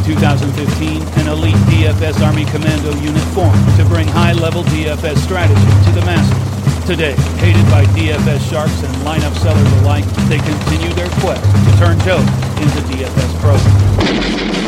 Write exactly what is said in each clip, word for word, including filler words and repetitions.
two thousand fifteen, an elite D F S Army Commando unit formed to bring high-level D F S strategy to the masses. Today, hated by D F S sharks and lineup sellers alike, they continue their quest to turn Joe into D F S pros.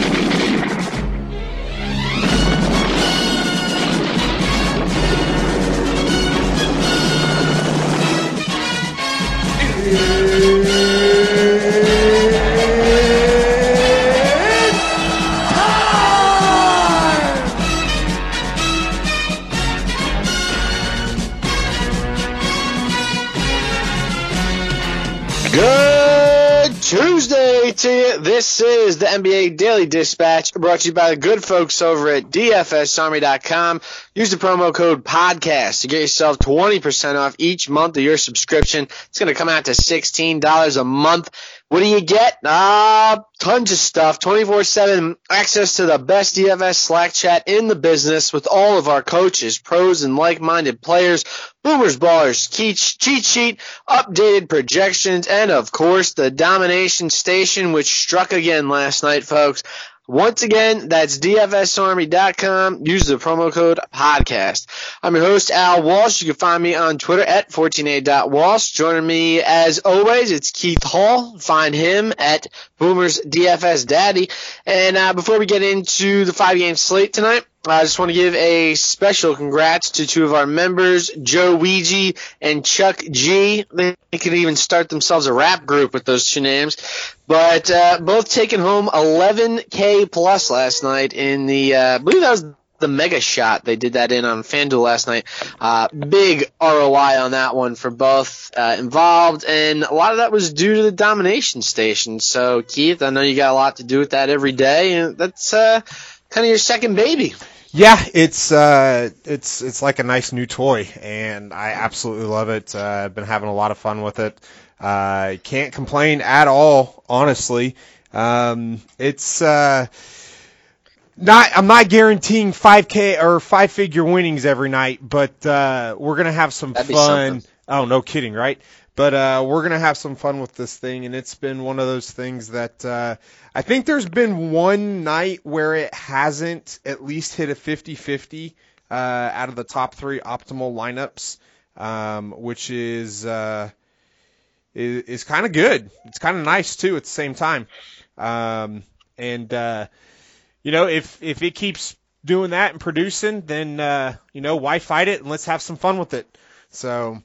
Good Tuesday to you. This is the N B A Daily Dispatch, brought to you by the good folks over at D F S Army dot com. Use the promo code PODCAST to get yourself twenty percent off each month of your subscription. It's going to come out to sixteen dollars a month. What do you get? Ah, uh, tons of stuff. twenty-four seven access to the best D F S Slack chat in the business with all of our coaches, pros, and like-minded players. Boomers, Ballers, cheat sheet, updated projections, and, of course, the Domination Station, which struck again last night, folks. Once again, that's D F S Army dot com. Use the promo code PODCAST. I'm your host, Al Walsh. You can find me on Twitter at fourteen a dot walsh. Joining me, as always, it's Keith Hall. Find him at Boomers D F S Daddy. And uh, before we get into the five-game slate tonight, I just want to give a special congrats to two of our members, Joe Ouija and Chuck G. They could even start themselves a rap group with those two names. But uh, both taking home eleven K plus last night in the, uh, I believe that was the mega shot. They did that in on FanDuel last night. Uh, big R O I on that one for both uh, involved, and a lot of that was due to the Domination Station. So, Keith, I know you got a lot to do with that every day, and that's uh, kind of your second baby. Yeah, it's uh, it's it's like a nice new toy, and I absolutely love it. Uh, I've been having a lot of fun with it. I uh, can't complain at all, honestly. Um, it's uh, not. I'm not guaranteeing five K or five figure winnings every night, but uh, we're gonna have some That'd fun. Oh, no kidding, right? But uh, we're going to have some fun with this thing, and it's been one of those things that uh, I think there's been one night where it hasn't at least hit a fifty-fifty uh, out of the top three optimal lineups, um, which is uh, is, is kind of good. It's kind of nice, too, at the same time. Um, and, uh, you know, if, if it keeps doing that and producing, then, uh, you know, why fight it, and let's have some fun with it. So...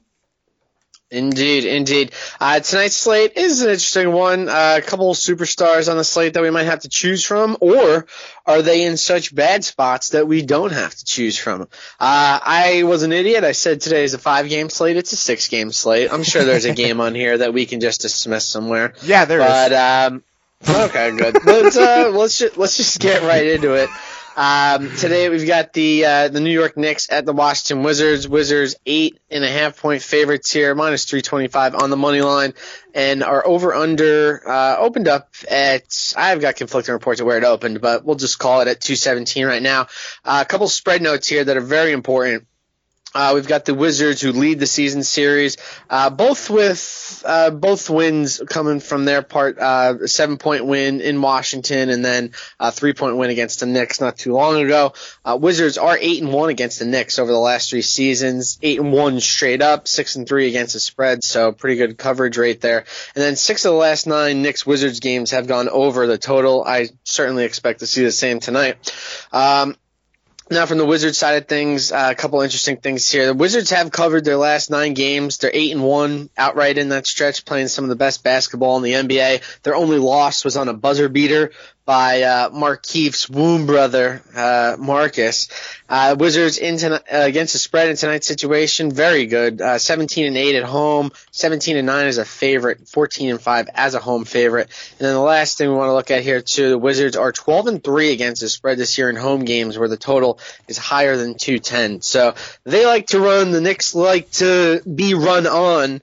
Indeed, indeed. Uh, tonight's slate is an interesting one. Uh, a couple of superstars on the slate that we might have to choose from, or are they in such bad spots that we don't have to choose from? Uh, I was an idiot. I said today is a five-game slate. It's a six-game slate. I'm sure there's a game on here that we can just dismiss somewhere. Yeah, there but, is. Um, okay, good. Let's, uh, let's, just, let's just get right into it. Um, today we've got the uh, the New York Knicks at the Washington Wizards. Wizards eight and a half point favorites here, minus three twenty five on the money line, and our over under uh, opened up at. I've got conflicting reports of where it opened, but we'll just call it at two seventeen right now. Uh, a couple spread notes here that are very important. Uh, we've got the Wizards who lead the season series, uh, both with uh, both wins coming from their part. Uh, a seven-point win in Washington, and then a three-point win against the Knicks not too long ago. Uh, Wizards are eight and one against the Knicks over the last three seasons, eight and one straight up, six and three against the spread. So pretty good coverage rate there. And then six of the last nine Knicks Wizards games have gone over the total. I certainly expect to see the same tonight. Um, Now, from the Wizards side of things, uh, a couple interesting things here. The Wizards have covered their last nine games. They're eight and one outright in that stretch, playing some of the best basketball in the N B A. Their only loss was on a buzzer beater by uh, Markeith's womb brother, uh, Marcus. Uh, Wizards in ton- uh, against the spread in tonight's situation, very good. Uh, seventeen and eight at home, seventeen and nine as a favorite, fourteen and five as a home favorite. And then the last thing we want to look at here too, the Wizards are twelve and three against the spread this year in home games, where the total is higher than two ten. So they like to run. The Knicks like to be run on.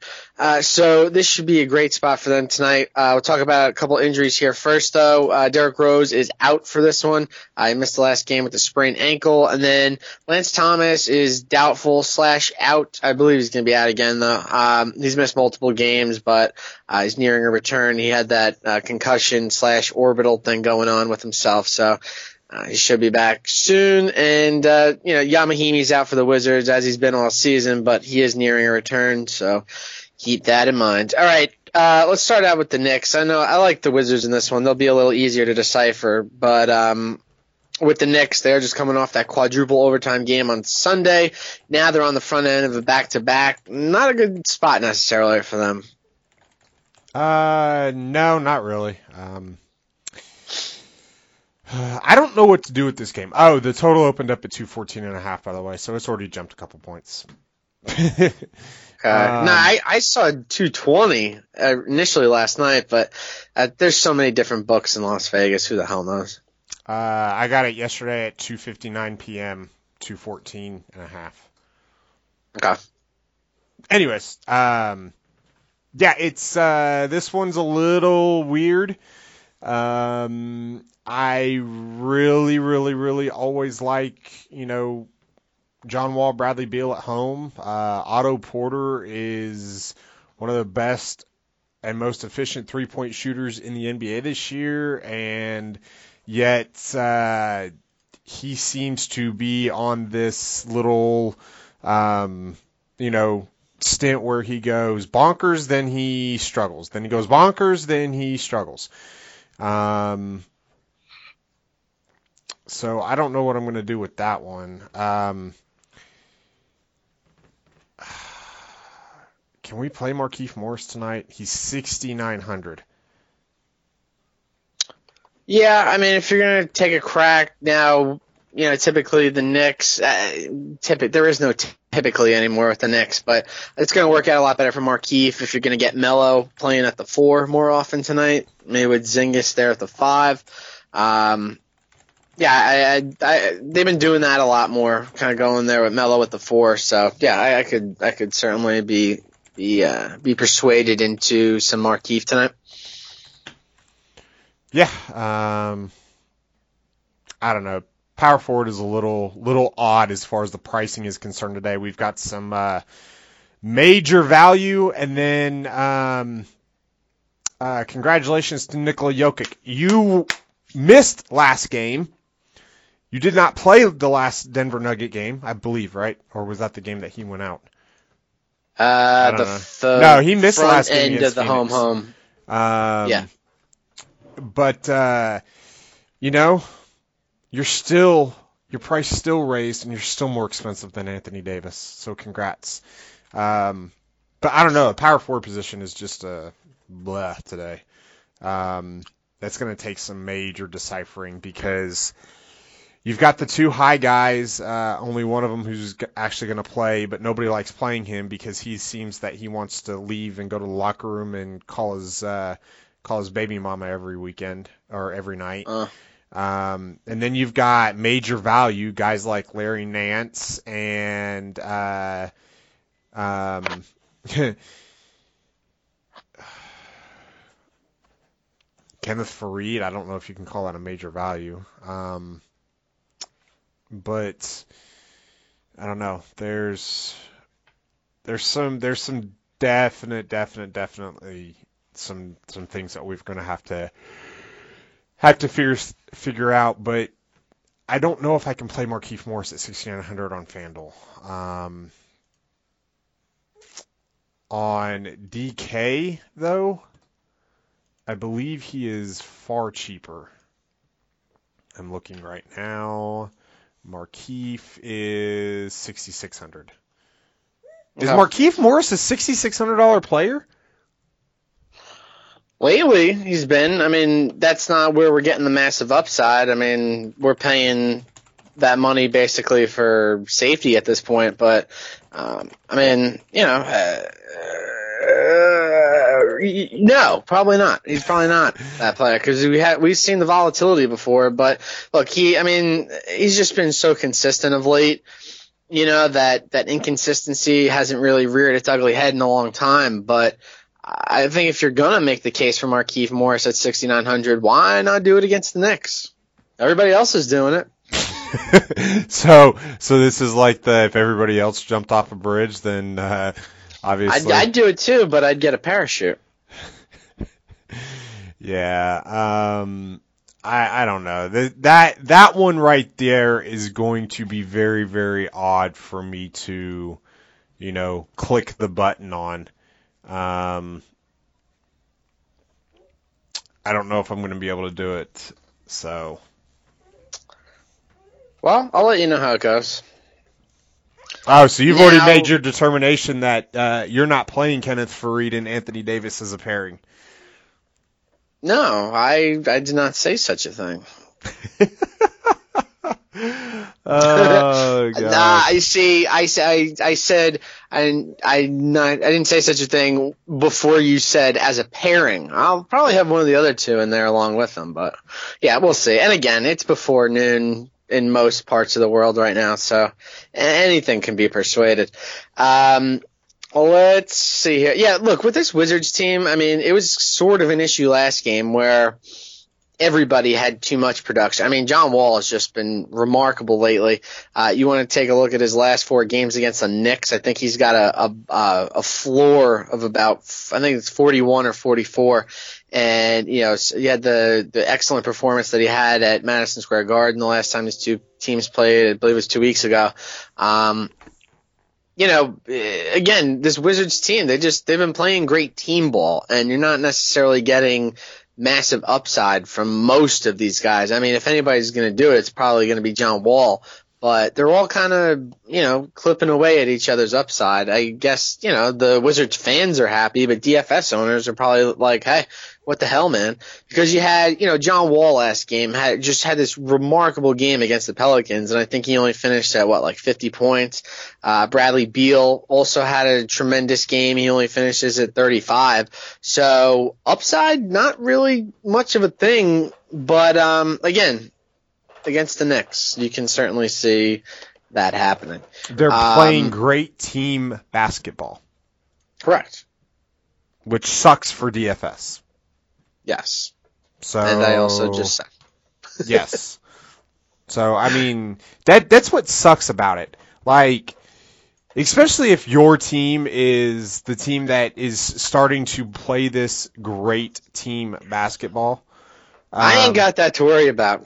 Uh, so this should be a great spot for them tonight. Uh, we'll talk about a couple injuries here. First, though, uh, Derrick Rose is out for this one. Uh, he missed the last game with a sprained ankle. And then Lance Thomas is doubtful slash out. I believe he's going to be out again, though. Um, he's missed multiple games, but uh, he's nearing a return. He had that uh, concussion slash orbital thing going on with himself, so uh, he should be back soon. And, uh, you know, Yamahimi's out for the Wizards, as he's been all season, but he is nearing a return, so keep that in mind. All right, uh, let's start out with the Knicks. I know I like the Wizards in this one. They'll be a little easier to decipher, but um, with the Knicks, they're just coming off that quadruple overtime game on Sunday. Now they're on the front end of a back-to-back. Not a good spot necessarily for them. Uh, no, not really. Um, I don't know what to do with this game. Oh, the total opened up at two fourteen and a half, by the way, so it's already jumped a couple points. Uh, um, no, I, I saw two twenty uh, initially last night, but uh, there's so many different books in Las Vegas. Who the hell knows? Uh, I got it yesterday at two fifty-nine p.m., two fourteen and a half. Okay. Anyways, um, yeah, it's uh, this one's a little weird. Um, I really, really, really always like, you know, John Wall, Bradley Beal at home. Uh, Otto Porter is one of the best and most efficient three-point shooters in the N B A this year, and yet uh, he seems to be on this little, um, you know, stint where he goes bonkers, then he struggles. Then he goes bonkers, then he struggles. Um, so I don't know what I'm going to do with that one. Um, Can we play Markieff Morris tonight? He's sixty-nine hundred. Yeah, I mean, if you're going to take a crack now, you know, typically the Knicks, uh, typically, there is no typically anymore with the Knicks, but it's going to work out a lot better for Markieff if you're going to get Melo playing at the four more often tonight, maybe with Zingis there at the five. Um, yeah, I, I, I, they've been doing that a lot more, kind of going there with Melo at the four. So yeah, I, I could, I could certainly be. Be uh, be persuaded into some Markieff tonight. Yeah, um, I don't know. Power forward is a little little odd as far as the pricing is concerned today. We've got some uh, major value, and then um, uh, congratulations to Nikola Jokic. You missed last game. You did not play the last Denver Nugget game, I believe, right? Or was that the game that he went out? Uh, the, the no, he missed front last game end of the Phoenix. home home. Um, yeah, but uh, you know, you're still your price is still raised, and you're still more expensive than Anthony Davis. So congrats. Um, but I don't know. The power forward position is just a blah today. Um, that's going to take some major deciphering because you've got the two high guys, uh, only one of them who's actually going to play, but nobody likes playing him because he seems that he wants to leave and go to the locker room and call his uh, call his baby mama every weekend or every night. Uh. Um, and then you've got major value guys like Larry Nance and uh, um, Kenneth Faried. I don't know if you can call that a major value. Um, But I don't know. There's there's some there's some definite definite definitely some some things that we're going to have to have to figure figure out. But I don't know if I can play Markieff Morris at sixty-nine hundred on FanDuel. Um, on D K though, I believe he is far cheaper. I'm looking right now. Markieff is sixty-six hundred. Is Yeah. Markieff Morris a sixty-six hundred dollars player? Lately, he's been. I mean, that's not where we're getting the massive upside. I mean, we're paying that money basically for safety at this point. But, um, I mean, you know, uh, uh, no, probably not. He's probably not that player because we had we've seen the volatility before. But look, he, I mean, he's just been so consistent of late. you know, that, that inconsistency hasn't really reared its ugly head in a long time. But I think if you're going to make the case for Markieff Morris at sixty-nine hundred, why not do it against the Knicks? Everybody else is doing it. so, so this is like the if everybody else jumped off a bridge, then uh, obviously I'd, I'd do it too, but I'd get a parachute. yeah, um, I I don't know that that that one right there is going to be very very odd for me to, you know, click the button on. Um, I don't know if I'm going to be able to do it. So. Well, I'll let you know how it goes. Oh, so you've now, already made your determination that uh, you're not playing Kenneth Faried and Anthony Davis as a pairing. No, I I did not say such a thing. Oh god. Nah, I see. I I, I said I I not I didn't say such a thing before you said as a pairing. I'll probably have one of the other two in there along with them, but yeah, we'll see. And again, it's before noon in most parts of the world right now, so anything can be persuaded. Um, let's see here. Yeah, look, with this Wizards team, I mean, it was sort of an issue last game where everybody had too much production. I mean, John Wall has just been remarkable lately. Uh, you want to take a look at his last four games against the Knicks. I think he's got a, a, a floor of about, I think it's forty-one or forty-four. And, you know, you had the, the excellent performance that he had at Madison Square Garden the last time these two teams played. I believe it was two weeks ago. Um, you know, again, this Wizards team, they just, they've been playing great team ball, and you're not necessarily getting massive upside from most of these guys. I mean, if anybody's going to do it, it's probably going to be John Wall. But they're all kind of, you know, clipping away at each other's upside. I guess, you know, the Wizards fans are happy, but D F S owners are probably like, hey, what the hell, man? Because you had, you know, John Wall last game had just had this remarkable game against the Pelicans, and I think he only finished at, what, like fifty points. Uh, Bradley Beal also had a tremendous game. He only finishes at thirty-five. So upside, not really much of a thing, but um, again, against the Knicks, you can certainly see that happening. They're playing um, great team basketball. Correct. Which sucks for D F S. Yes. So and I also just said. Yes. So, I mean, that that's what sucks about it. Like, especially if your team is the team that is starting to play this great team basketball. Um, I ain't got that to worry about.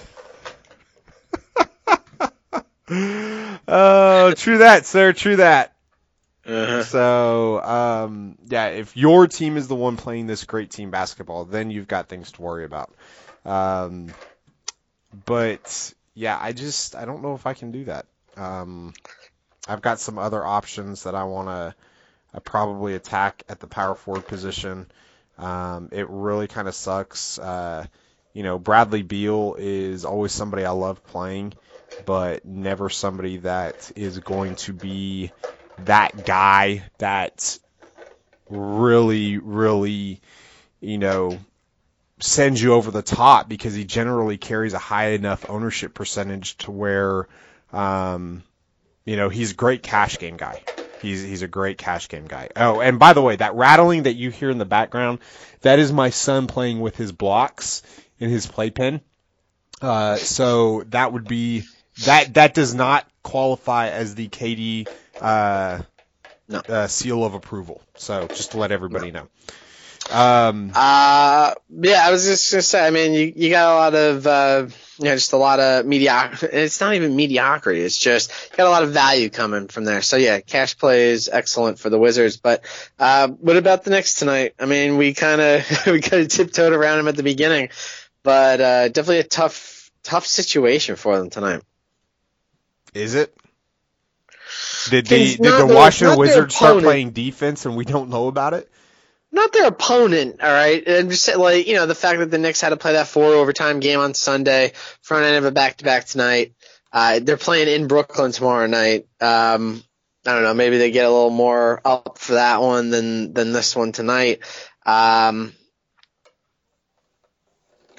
Oh, true that, sir. True that. Uh-huh. So, um, yeah, if your team is the one playing this great team basketball, then you've got things to worry about. Um, but, yeah, I just, I don't know if I can do that. Um, I've got some other options that I want to uh, probably attack at the power forward position. Um, it really kind of sucks. Uh, you know, Bradley Beal is always somebody I love playing, but never somebody that is going to be that guy that really, really, you know, sends you over the top, because he generally carries a high enough ownership percentage to where, um, you know, he's a great cash game guy. He's he's a great cash game guy. Oh, and by the way, that rattling that you hear in the background, that is my son playing with his blocks in his playpen. Uh, so that would be that that does not qualify as the K D uh, no. uh, seal of approval. So just to let everybody know. Um, uh, yeah, I was just gonna say. I mean, you you got a lot of uh, you know, just a lot of mediocrity. It's not even mediocrity. It's just you got a lot of value coming from there. So yeah, cash play is excellent for the Wizards. But uh, what about the Knicks tonight? I mean, we kind of we kind of tiptoed around them at the beginning, but uh, definitely a tough tough situation for them tonight. Is it? Did the It's did not the their- Washington not their Wizards start opponent. playing defense and we don't know about it? Not their opponent, all right? And just say, like, you know, the fact that the Knicks had to play that four overtime game on Sunday, front end of a back-to-back tonight. Uh, they're playing in Brooklyn tomorrow night. Um, I don't know, maybe they get a little more up for that one than, than this one tonight. Um,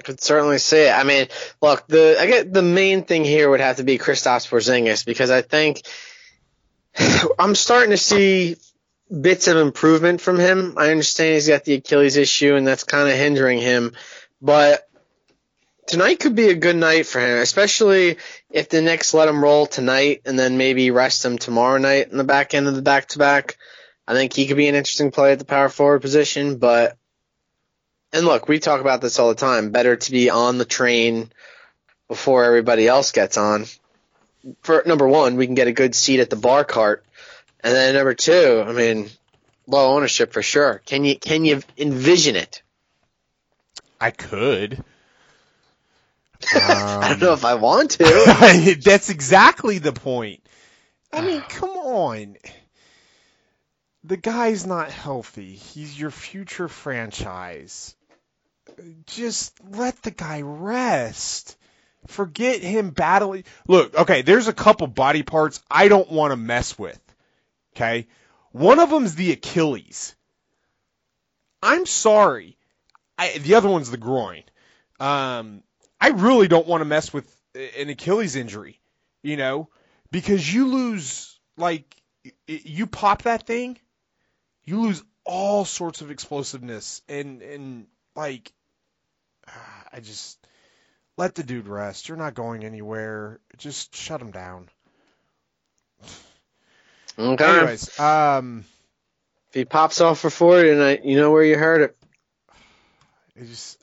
Could certainly see it. I mean, look, the I get the main thing here would have to be Kristaps Porzingis, because I think I'm starting to see bits of improvement from him. I understand he's got the Achilles issue, and that's kind of hindering him. But tonight could be a good night for him, especially if the Knicks let him roll tonight and then maybe rest him tomorrow night in the back end of the back-to-back. I think he could be an interesting play at the power forward position. But and look, we talk about this all the time. Better to be on the train before everybody else gets on. For number one, we can get a good seat at the bar cart. And then number two, I mean, low ownership for sure. Can you can you envision it? I could. Um, I don't know if I want to. That's exactly the point. I mean, come on. The guy's not healthy. He's your future franchise. Just let the guy rest. Forget him battling. Look, okay, there's a couple body parts I don't want to mess with. Okay? One of them's the Achilles. I'm sorry. I, the other one's the groin. Um, I really don't want to mess with an Achilles injury, you know, because you lose, like, you pop that thing, you lose all sorts of explosiveness, and, and like, I just, let the dude rest. You're not going anywhere. Just shut him down. Okay. Anyways, um, if he pops off for forty tonight, you know where you heard it. It just,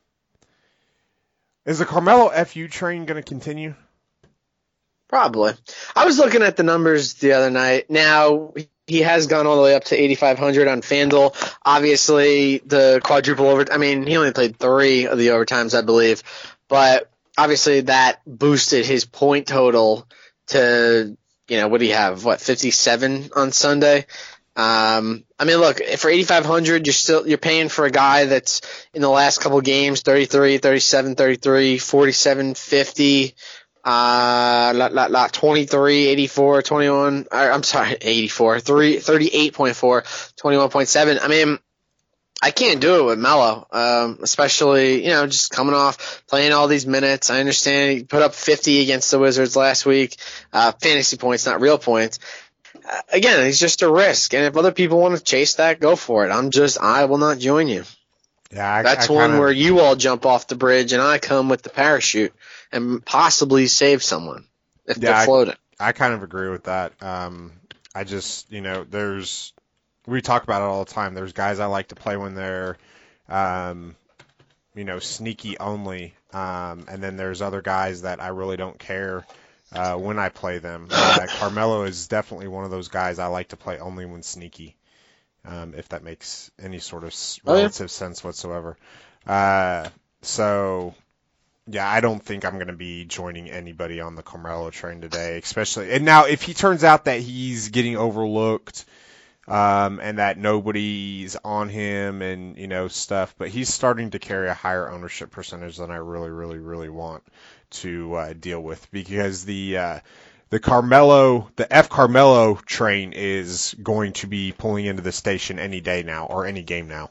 is the Carmelo F U train going to continue? Probably. I was looking at the numbers the other night. Now, he has gone all the way up to eighty-five hundred on FanDuel. Obviously, the quadruple over. I mean, he only played three of the overtimes, I believe. But obviously, that boosted his point total to, you know, what do you have? What, fifty-seven on Sunday? Um, I mean, look, for eighty-five hundred, you're still you're paying for a guy that's in the last couple of games thirty-three, thirty-seven, thirty-three, forty-seven, fifty. Uh, lot, lot, lot, twenty-three, eighty-four, twenty-one, I'm sorry, eighty-four, three, thirty-eight point four, twenty-one point seven. I mean, I can't do it with Melo, um, especially, you know, just coming off playing all these minutes. I understand he put up fifty against the Wizards last week, uh, fantasy points, not real points. Uh, again, it's just a risk. And if other people want to chase that, go for it. I'm just, I will not join you. Yeah, I, That's I one kinda... where you all jump off the bridge and I come with the parachute and possibly save someone if yeah, they're floating. I, I kind of agree with that. Um, I just, you know, there's, we talk about it all the time. There's guys I like to play when they're, um, you know, sneaky only. Um, and then there's other guys that I really don't care uh, when I play them. Uh, Carmelo is definitely one of those guys I like to play only when sneaky. Um, if that makes any sort of relative oh, yeah. sense whatsoever. Uh, so, yeah, I don't think I'm going to be joining anybody on the Carmelo train today, especially. And now, if he turns out that he's getting overlooked um, and that nobody's on him and, you know, stuff, but he's starting to carry a higher ownership percentage than I really, really, really want to uh, deal with, because the uh, The Carmelo, the F Carmelo train is going to be pulling into the station any day now, or any game now.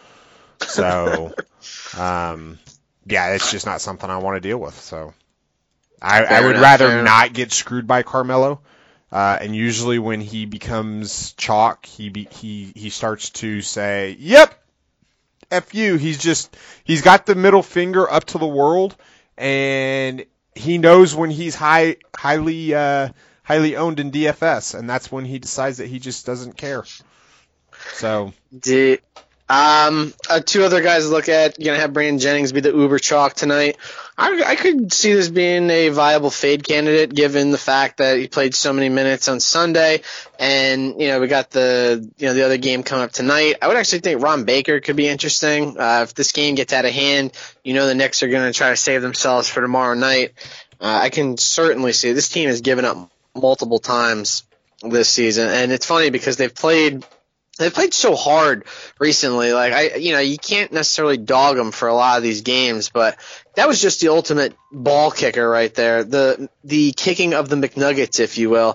So, um, yeah, it's just not something I want to deal with. So, I, I would enough, rather not get screwed by Carmelo. Uh, and usually when he becomes chalk, he be, he he starts to say, "Yep, F you." He's just he's got the middle finger up to the world, and he knows when he's high, highly, uh, highly owned in D F S, and that's when he decides that he just doesn't care. So, Did, um, uh, two other guys to look at. You're gonna have Brandon Jennings be the Uber chalk tonight. I, I could see this being a viable fade candidate, given the fact that he played so many minutes on Sunday, and you know we got the you know the other game coming up tonight. I would actually think Ron Baker could be interesting. Uh, if this game gets out of hand, you know the Knicks are going to try to save themselves for tomorrow night. Uh, I can certainly see this team has given up multiple times this season, and it's funny because they've played. They've played so hard recently. Like I, you know, you can't necessarily dog them for a lot of these games, but that was just the ultimate ball kicker right there. The the kicking of the McNuggets, if you will.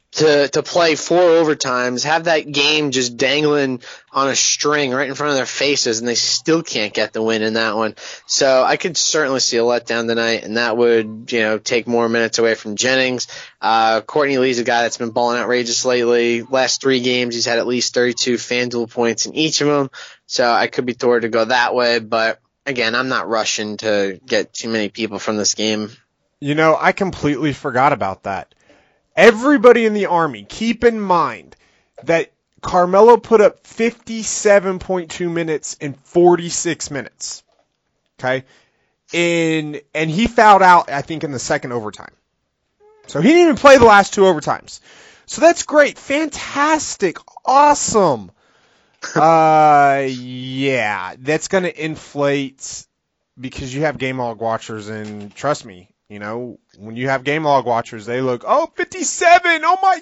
to to play four overtimes, have that game just dangling on a string right in front of their faces, and they still can't get the win in that one. So I could certainly see a letdown tonight, and that would, you know, take more minutes away from Jennings. Uh, Courtney Lee's a guy that's been balling outrageous lately. Last three games, he's had at least thirty-two FanDuel points in each of them. So I could be toward to go that way, but again, I'm not rushing to get too many people from this game. You know, I completely forgot about that. Everybody in the Army, keep in mind that Carmelo put up fifty-seven point two minutes in forty-six minutes. Okay? In, and he fouled out, I think, in the second overtime. So he didn't even play the last two overtimes. So that's great. Fantastic. Awesome. uh, yeah, that's going to inflate because you have game log watchers, and trust me, you know, when you have game log watchers, they look, oh, fifty-seven, oh my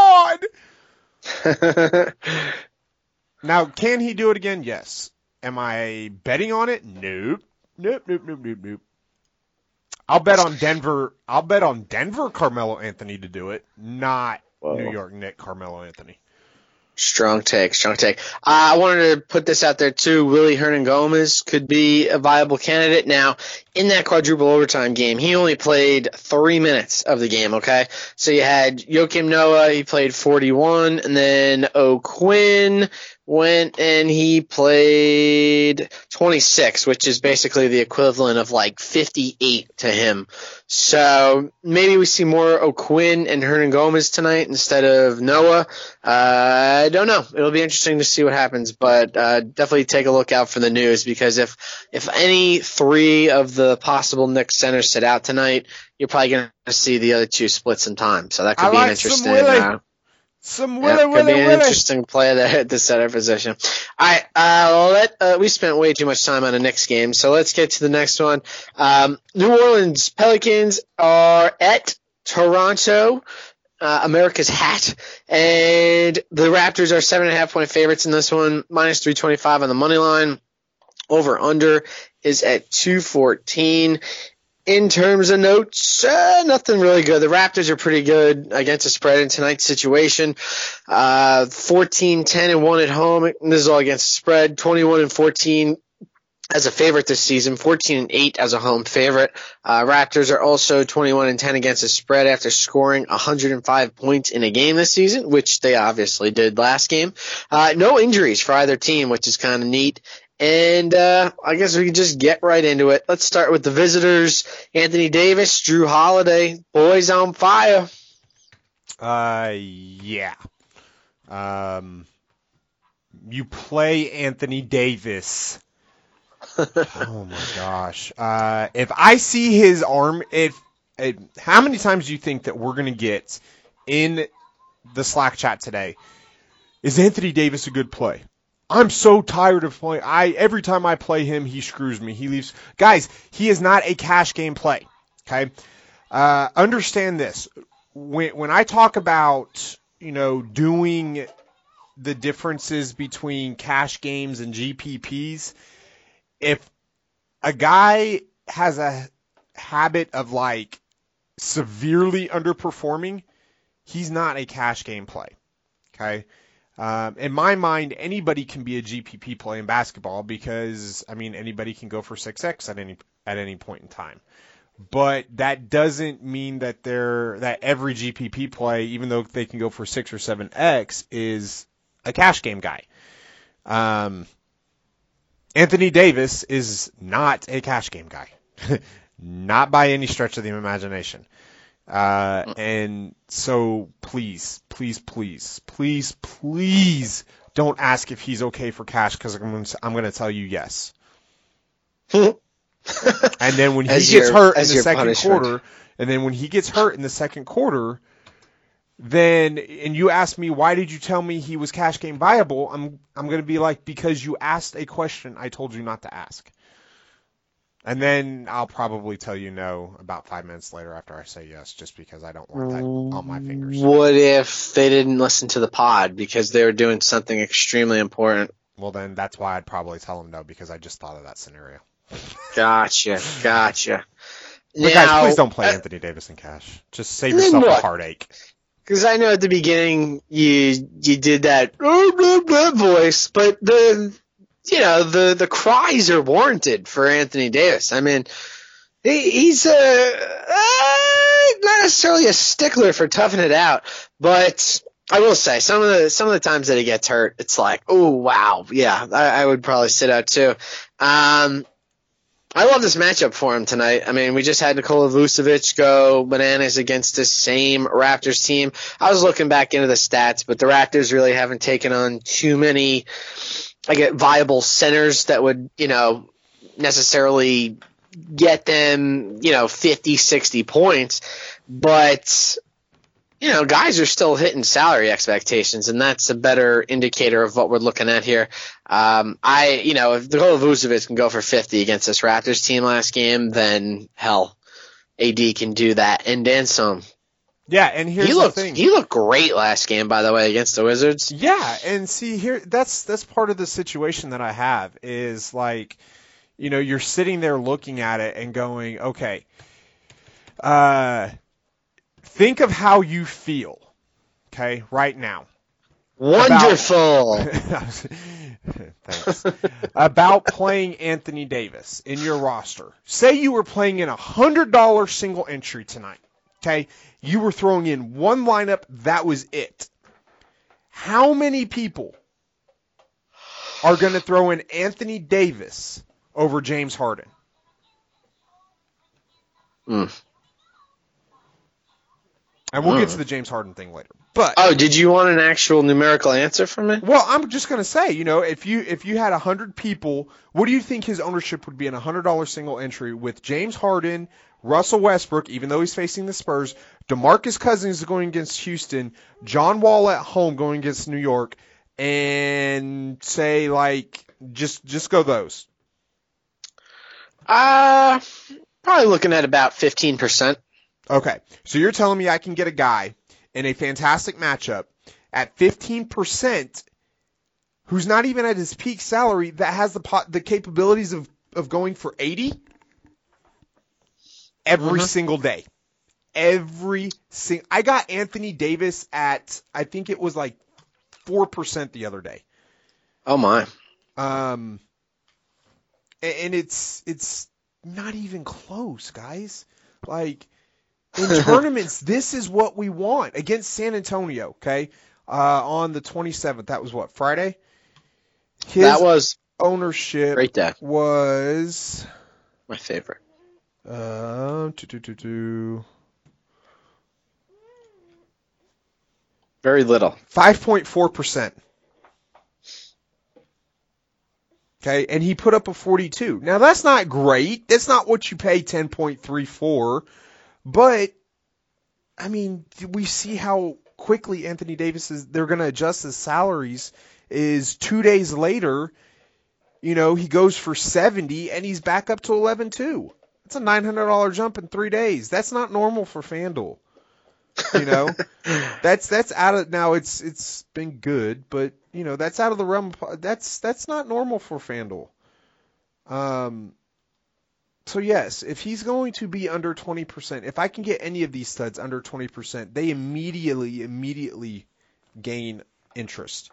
God. Now, can he do it again? Yes. Am I betting on it? Nope. Nope, nope, nope, nope, nope. I'll bet on Denver. I'll bet on Denver Carmelo Anthony to do it, not Whoa. New York Knicks Carmelo Anthony. Strong take, strong take. Uh, I wanted to put this out there too. Willie Hernan-Gomez could be a viable candidate. Now, in that quadruple overtime game, he only played three minutes of the game, okay? So you had Joakim Noah, he played forty-one, and then O'Quinn went and he played twenty-six, which is basically the equivalent of like fifty-eight to him. So maybe we see more O'Quinn and Hernan-Gomez tonight instead of Noah. Uh, I don't know. It'll be interesting to see what happens, but uh, definitely take a look out for the news, because if if any three of the possible Knicks centers sit out tonight, you're probably going to see the other two split some time. So that could I be like an interesting. Some Willie. Uh, Some yeah, Willie, could Willie, be an Willie. interesting play there at the center position. All right, uh, let, uh, we spent way too much time on the Knicks game, so let's get to the next one. Um, New Orleans Pelicans are at Toronto, uh, America's hat, and the Raptors are seven and a half point favorites in this one, minus three twenty-five on the money line. Over under is at two fourteen. In terms of notes, uh, nothing really good. The Raptors are pretty good against the spread in tonight's situation. Uh, fourteen, ten, and one at home. This is all against the spread. twenty-one and fourteen as a favorite this season. fourteen and eight as a home favorite. Uh, Raptors are also twenty-one and ten against the spread after scoring one hundred five points in a game this season, which they obviously did last game. Uh, no injuries for either team, which is kind of neat. And uh, I guess we can just get right into it. Let's start with the visitors. Anthony Davis, Drew Holiday, boys on fire. Uh, yeah. Um, you play Anthony Davis. Oh my gosh. Uh, if I see his arm, if, if how many times do you think that we're gonna get in the Slack chat today? Is Anthony Davis a good play? I'm so tired of playing. I every time I play him, he screws me. He leaves. Guys, he is not a cash game play. Okay, uh, understand this. When when I talk about, you know, doing the differences between cash games and G P Ps, if a guy has a habit of like severely underperforming, he's not a cash game play. Okay. Um, in my mind, anybody can be a G P P play in basketball because, I mean, anybody can go for six X at any at any point in time. But that doesn't mean that they're that every G P P play, even though they can go for six or seven X, is a cash game guy. Um, Anthony Davis is not a cash game guy, not by any stretch of the imagination. Uh, and so please, please, please, please, please don't ask if he's okay for cash, because I'm going to, I'm going to tell you yes. And then when he as gets your, hurt in the second punishment. quarter, and then when he gets hurt in the second quarter, then, and you ask me, why did you tell me he was cash game viable? I'm, I'm going to be like, because you asked a question I told you not to ask. And then I'll probably tell you no about five minutes later after I say yes, just because I don't want that on my fingers. What if they didn't listen to the pod because they were doing something extremely important? Well, then that's why I'd probably tell them no, because I just thought of that scenario. Gotcha, gotcha. But now, guys, please don't play uh, Anthony Davis in cash. Just save yourself what? a heartache. Because I know at the beginning you you did that blah, blah, blah voice, but the you know the the cries are warranted for Anthony Davis. I mean, he, he's uh, uh, not necessarily a stickler for toughing it out, but I will say some of the some of the times that he gets hurt, it's like, oh wow, yeah, I, I would probably sit out too. Um, I love this matchup for him tonight. I mean, we just had Nikola Vucevic go bananas against this same Raptors team. I was looking back into the stats, but the Raptors really haven't taken on too many, I get viable centers that would, you know, necessarily get them, you know, fifty, sixty points. But, you know, guys are still hitting salary expectations, and that's a better indicator of what we're looking at here. Um, I, you know, if Nikola Vucevic can go for fifty against this Raptors team last game, then hell, A D can do that and then some. Yeah, and here's he the looked, thing. He looked great last game, by the way, against the Wizards. Yeah, and see here, that's that's part of the situation that I have is like, you know, you're sitting there looking at it and going, okay, uh. think of how you feel, okay, right now. Wonderful. About, thanks. About playing Anthony Davis in your roster. Say you were playing in a one hundred dollars single entry tonight, okay? You were throwing in one lineup, that was it. How many people are going to throw in Anthony Davis over James Harden? Hmm. And we'll get to the James Harden thing later. But oh, did you want an actual numerical answer from me? Well, I'm just going to say, you know, if you if you had one hundred people, what do you think his ownership would be in a one hundred dollars single entry with James Harden, Russell Westbrook, even though he's facing the Spurs, DeMarcus Cousins going against Houston, John Wall at home going against New York, and say, like, just just go those? Uh, probably looking at about fifteen percent. Okay, so you're telling me I can get a guy in a fantastic matchup at fifteen percent who's not even at his peak salary that has the pot, the capabilities of, of going for eighty every mm-hmm. single day. Every single. I got Anthony Davis at, I think it was like four percent the other day. Oh my. Um, and, and it's it's not even close, guys. Like, in tournaments, this is what we want. Against San Antonio, okay, uh, on the twenty-seventh. That was what, Friday? His that was ownership great day. Was my favorite. Uh, do, do, do, do. Very little. five point four percent. Okay, and he put up a forty-two. Now, that's not great. That's not what you pay ten point three four. But, I mean, we see how quickly Anthony Davis is, they're going to adjust his salaries, is two days later, you know, he goes for seventy and he's back up to eleven two. That's a nine hundred dollars jump in three days. That's not normal for FanDuel. You know, that's, that's out of, now it's, it's been good, but you know, that's out of the realm of, that's, that's not normal for FanDuel. Um, So, yes, if he's going to be under twenty percent, if I can get any of these studs under twenty percent, they immediately, immediately gain interest.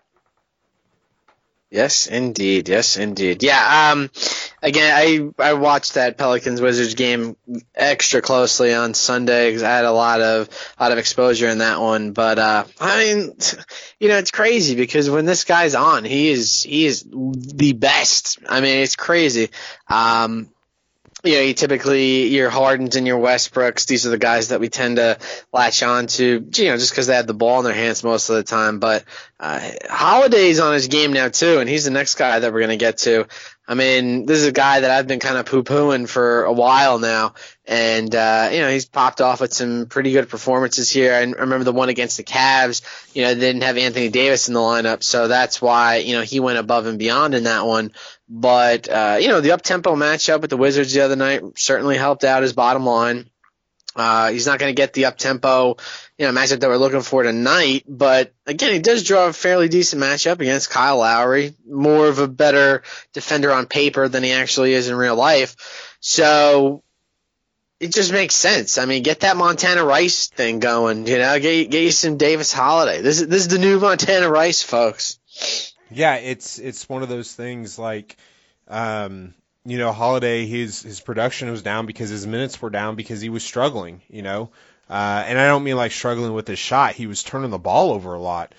Yes, indeed. Yes, indeed. Yeah, um, again, I, I watched that Pelicans-Wizards game extra closely on Sunday because I had a lot of lot of exposure in that one. But, uh, I mean, you know, it's crazy because when this guy's on, he is he is the best. I mean, it's crazy. Um You know, you typically, your Hardens and your Westbrooks, these are the guys that we tend to latch on to, you know, just because they have the ball in their hands most of the time. But uh, Holiday's on his game now, too, and he's the next guy that we're going to get to. I mean, this is a guy that I've been kind of poo-pooing for a while now, and, uh, you know, he's popped off with some pretty good performances here. I remember the one against the Cavs, you know, they didn't have Anthony Davis in the lineup, so that's why, you know, he went above and beyond in that one. But, uh, you know, the up-tempo matchup with the Wizards the other night certainly helped out his bottom line. Uh, he's not going to get the up-tempo, you know, matchup that we're looking for tonight. But, again, he does draw a fairly decent matchup against Kyle Lowry, more of a better defender on paper than he actually is in real life. So, it just makes sense. I mean, get that Montana Rice thing going. You know, get get you some Davis Holiday. This is this is the new Montana Rice, folks. Yeah, it's it's one of those things like, um, you know, Holiday. His his production was down because his minutes were down because he was struggling. You know, uh, and I don't mean like struggling with his shot. He was turning the ball over a lot.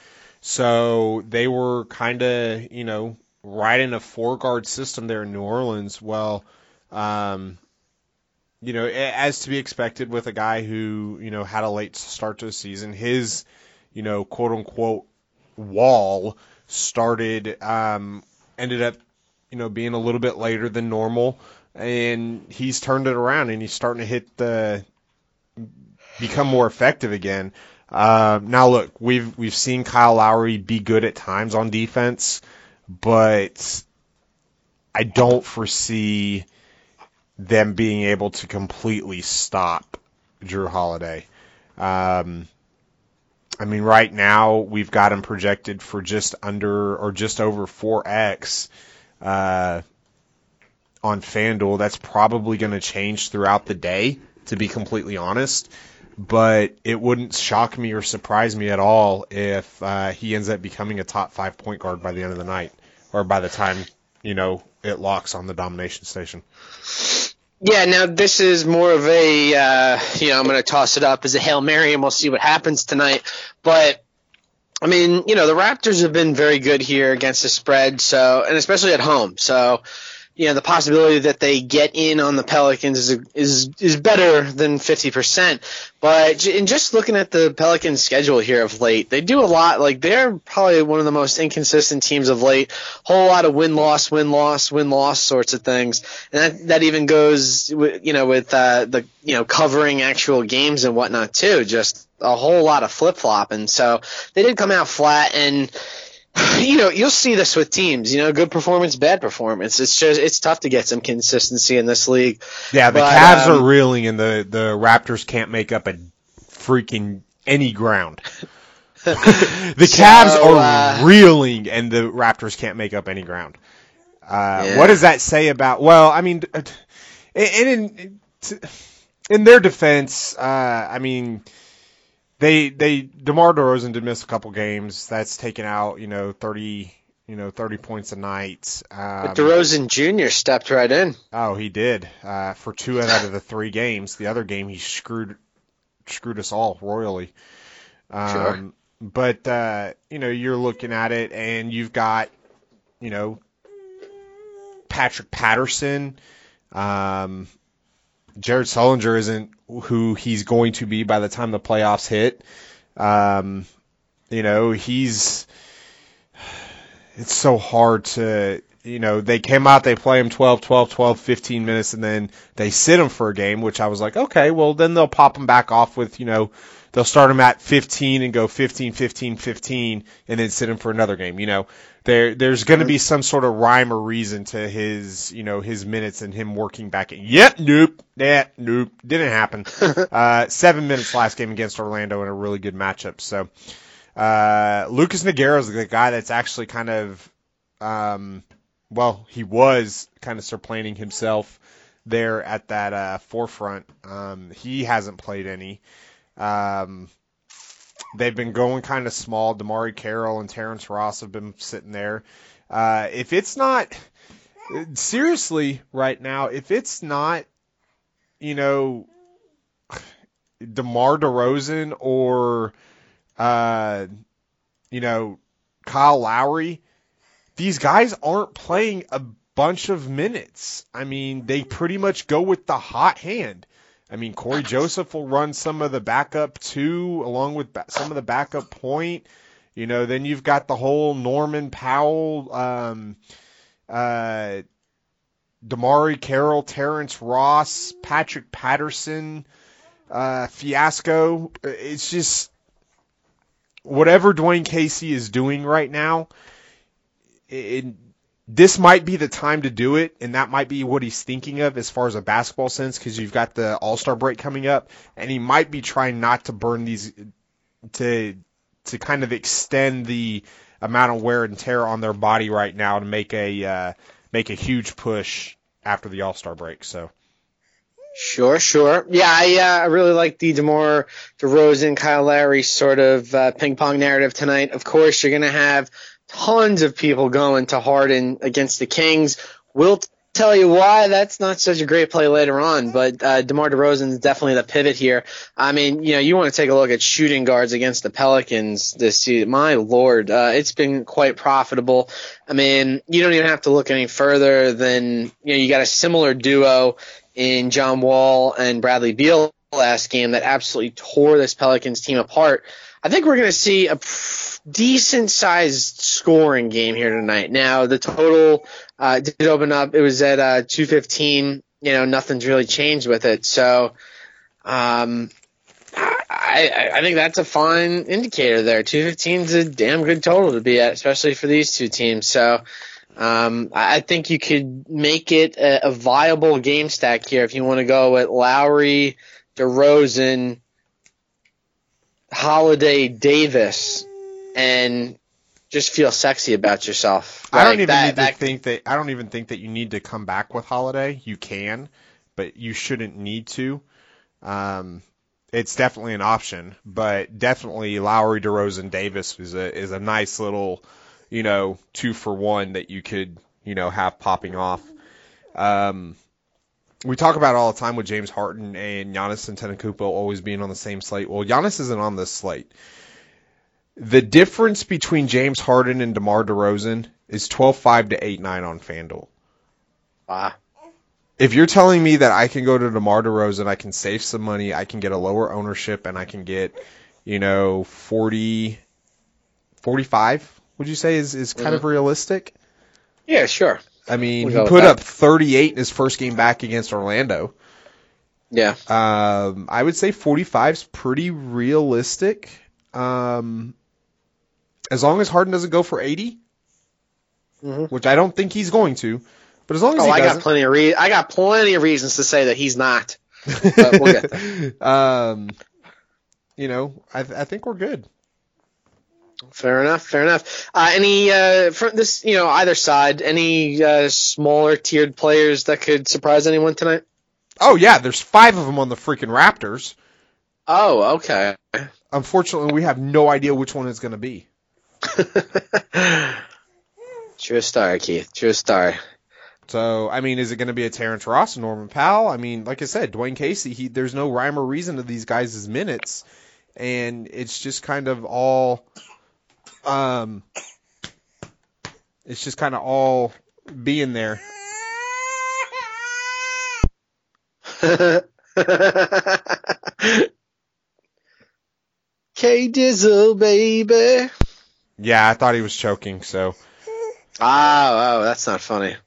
So they were kind of, you know, riding a four guard system there in New Orleans. Well, um, you know, as to be expected with a guy who, you know, had a late start to the season, his, you know, quote unquote wall started, um, ended up, you know, being a little bit later than normal, and he's turned it around and he's starting to hit the, become more effective again. Uh, now look, we've, we've seen Kyle Lowry be good at times on defense, but I don't foresee them being able to completely stop Jrue Holiday. Um, I mean, right now we've got him projected for just under or just over four X uh, on FanDuel. That's probably going to change throughout the day, to be completely honest. But it wouldn't shock me or surprise me at all if uh, he ends up becoming a top five point guard by the end of the night, or by the time, you know, it locks on the domination station. Yeah, now this is more of a, uh, you know, I'm going to toss it up as a Hail Mary and we'll see what happens tonight. But, I mean, you know, the Raptors have been very good here against the spread, so, and especially at home. So, you know, the possibility that they get in on the Pelicans is is is better than fifty percent. But in just looking at the Pelicans' schedule here of late, they do a lot. Like, they're probably one of the most inconsistent teams of late. Whole lot of win-loss, win-loss, win-loss sorts of things. And that, that even goes, you know, with uh, the, you know, covering actual games and whatnot, too. Just a whole lot of flip-flopping. So they did come out flat, and you know, you'll see this with teams, you know, good performance, bad performance. It's just, it's tough to get some consistency in this league. Yeah, the but, Cavs um, are reeling and the, the Raptors can't make up a freaking any ground. the so, Cavs are uh, reeling and the Raptors can't make up any ground. Uh, yeah. What does that say about, well, I mean, and in, in their defense, uh, I mean, They they DeMar DeRozan did miss a couple games. That's taken out, you know, thirty you know thirty points a night. Um, but DeRozan Junior stepped right in. Oh, he did uh, for two out of the three games. The other game he screwed screwed us all royally. Um, Sure. But uh, you know, you're looking at it, and you've got, you know, Patrick Patterson. Um, Jared Sullinger isn't who he's going to be by the time the playoffs hit. Um, you know, he's, it's so hard to, you know, they came out, they play him twelve, twelve, twelve, fifteen minutes, and then they sit him for a game, which I was like, okay, well, then they'll pop him back off with, you know, they'll start him at fifteen and go fifteen, fifteen, fifteen, and then sit him for another game. You know, there there's going to be some sort of rhyme or reason to his, you know, his minutes and him working back in. Yep, nope, yeah, nope, didn't happen. uh, seven minutes last game against Orlando in a really good matchup. So, uh, Lucas Nogueira is the guy that's actually kind of, um, well, he was kind of surplanting himself there at that uh, forefront. Um, he hasn't played any. Um, they've been going kind of small. Damari Carroll and Terrence Ross have been sitting there. Uh, if it's not, seriously, right now, if it's not, you know, DeMar DeRozan or, uh, you know, Kyle Lowry, these guys aren't playing a bunch of minutes. I mean, they pretty much go with the hot hand. I mean, Corey Joseph will run some of the backup too, along with ba- some of the backup point. You know, then you've got the whole Norman Powell, um, uh, Damari Carroll, Terrence Ross, Patrick Patterson, uh, fiasco. It's just whatever Dwayne Casey is doing right now. It, this might be the time to do it, and that might be what he's thinking of as far as a basketball sense, because you've got the All-Star break coming up, and he might be trying not to burn these, to to kind of extend the amount of wear and tear on their body right now to make a uh, make a huge push after the All-Star break. So, Sure, sure. Yeah, I uh, really like the DeMar DeRozan, Kyle Lowry sort of uh, ping pong narrative tonight. Of course, you're going to have tons of people going to Harden against the Kings. We'll tell you why that's not such a great play later on, but uh, DeMar DeRozan is definitely the pivot here. I mean, you know, you want to take a look at shooting guards against the Pelicans this season. My Lord, uh, it's been quite profitable. I mean, you don't even have to look any further than, you know, you got a similar duo in John Wall and Bradley Beal last game that absolutely tore this Pelicans team apart. I think we're going to see a decent-sized scoring game here tonight. Now, the total uh, did open up. It was at uh, two fifteen. You know, nothing's really changed with it. So um, I, I think that's a fine indicator there. two fifteen is a damn good total to be at, especially for these two teams. So Um, I think you could make it a, a viable game stack here if you want to go with Lowry, DeRozan, Holiday, Davis, and just feel sexy about yourself. I don't Like even that, need that, to think that. I don't even think that you need to come back with Holiday. You can, but you shouldn't need to. Um, it's definitely an option, but definitely Lowry, DeRozan, Davis is a is a nice little, you know, two for one that you could, you know, have popping off. Um, we talk about it all the time with James Harden and Giannis Antetokounmpo always being on the same slate. Well, Giannis isn't on this slate. The difference between James Harden and DeMar DeRozan is twelve five to eight nine on FanDuel. Wow. If you're telling me that I can go to DeMar DeRozan, I can save some money, I can get a lower ownership, and I can get, you know, forty, forty-five, would you say is, is kind mm-hmm. of realistic? Yeah, sure. I mean, we'll he put up thirty-eight in his first game back against Orlando. Yeah. Um, I would say forty-five is pretty realistic. Um, as long as Harden doesn't go for eighty, mm-hmm. which I don't think he's going to. But as long as oh, he I doesn't, got plenty of re- I got plenty of reasons to say that he's not. But we'll get there. um, you know, I, th- I think we're good. Fair enough. Fair enough. Uh, any uh, from this, you know, either side, any uh, smaller tiered players that could surprise anyone tonight? Oh yeah, there's five of them on the freaking Raptors. Oh, okay. Unfortunately, we have no idea which one it's going to be. True story, Keith. True story. So, I mean, is it going to be a Terrence Ross, Norman Powell? I mean, like I said, Dwayne Casey, he, there's no rhyme or reason to these guys' minutes. And it's just kind of all, um, it's just kind of all being there. K-Dizzle, baby. Yeah, I thought he was choking, so. Oh, oh, that's not funny.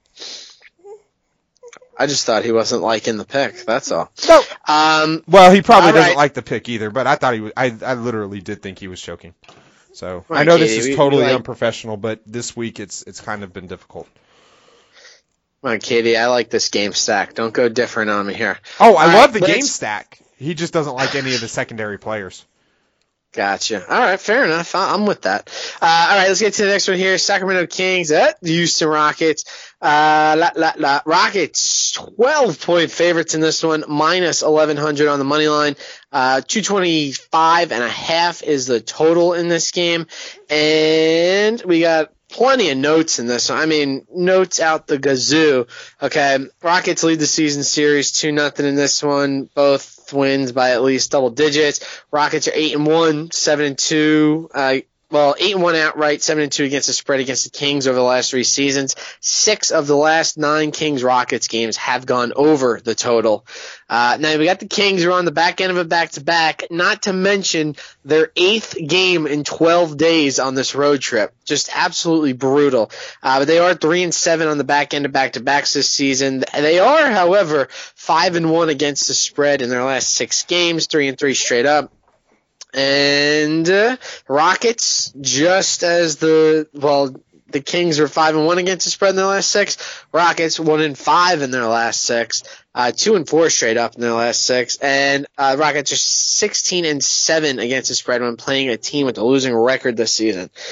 I just thought he wasn't liking the pick. That's all. No. Um, well, he probably doesn't right. like the pick either, but I thought he was. I, I literally did think he was choking. So right, I know Katie, this is we, totally we like, unprofessional, but this week it's it's kind of been difficult. Come on, Katie. I like this game stack. Don't go different on me here. Oh, I all love right, the game stack. He just doesn't like any of the secondary players. Gotcha. All right, fair enough. I'm with that. Uh, all right, let's get to the next one here. Sacramento Kings at the Houston Rockets. Uh, la, la, la. Rockets, twelve-point favorites in this one, minus eleven hundred on the money line. Uh, two twenty-five and a half is the total in this game. And we got plenty of notes in this one. I mean, notes out the gazoo. Okay, Rockets lead the season series two nothing in this one. Both wins by at least double digits. Rockets are eight and one, seven and two. Uh, well, eight and one outright, seven and two against the spread against the Kings over the last three seasons. Six of the last nine Kings Rockets games have gone over the total. Uh, now we got the Kings who are on the back end of a back to back. Not to mention their eighth game in twelve days on this road trip. Just absolutely brutal. Uh, but they are three and seven on the back end of back to backs this season. They are, however, five and one against the spread in their last six games, three and three straight up. And uh, Rockets, just as the well, the Kings were five and one against the spread in their last six. Rockets one and five in their last six, uh, two and four straight up in their last six, and uh, Rockets are sixteen and seven against the spread when playing a team with a losing record this season.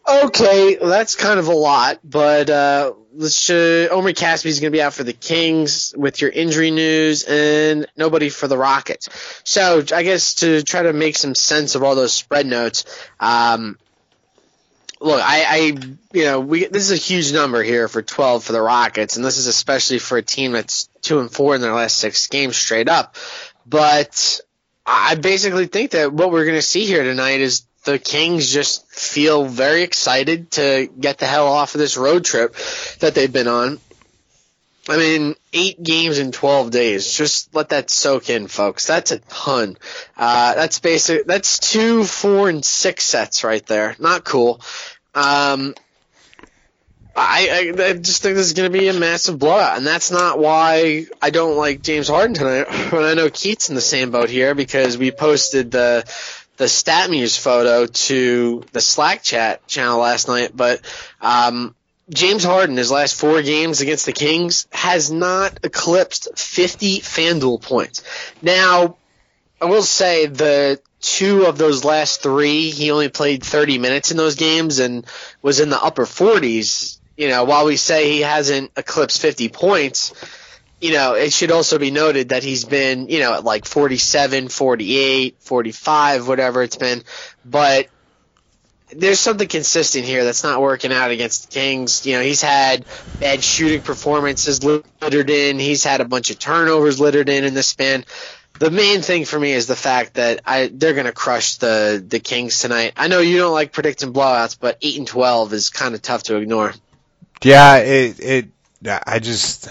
Okay, well, that's kind of a lot, but uh, let's uh, Omri Casspi going to be out for the Kings with your injury news, and nobody for the Rockets. So I guess to try to make some sense of all those spread notes, um, look, I, I you know we this is a huge number here for twelve for the Rockets, and this is especially for a team that's two and four in their last six games straight up. But I basically think that what we're going to see here tonight is the Kings just feel very excited to get the hell off of this road trip that they've been on. I mean, eight games in twelve days. Just let that soak in, folks. That's a ton. Uh, that's basic. That's two, four, and six sets right there. Not cool. Um, I, I, I just think this is going to be a massive blowout, and that's not why I don't like James Harden tonight. But I know Keith's in the same boat here because we posted the the StatMuse photo to the Slack chat channel last night, but um, James Harden, his last four games against the Kings, has not eclipsed fifty FanDuel points. Now, I will say the two of those last three, he only played thirty minutes in those games and was in the upper forties. You know, while we say he hasn't eclipsed fifty points, you know, it should also be noted that he's been, you know, at like forty-seven, forty-eight, forty-five, whatever it's been. But there's something consistent here that's not working out against the Kings. You know, he's had bad shooting performances littered in. He's had a bunch of turnovers littered in in this span. The main thing for me is the fact that I they're going to crush the, the Kings tonight. I know you don't like predicting blowouts, but eight and twelve is kind of tough to ignore. Yeah, it, it, I just,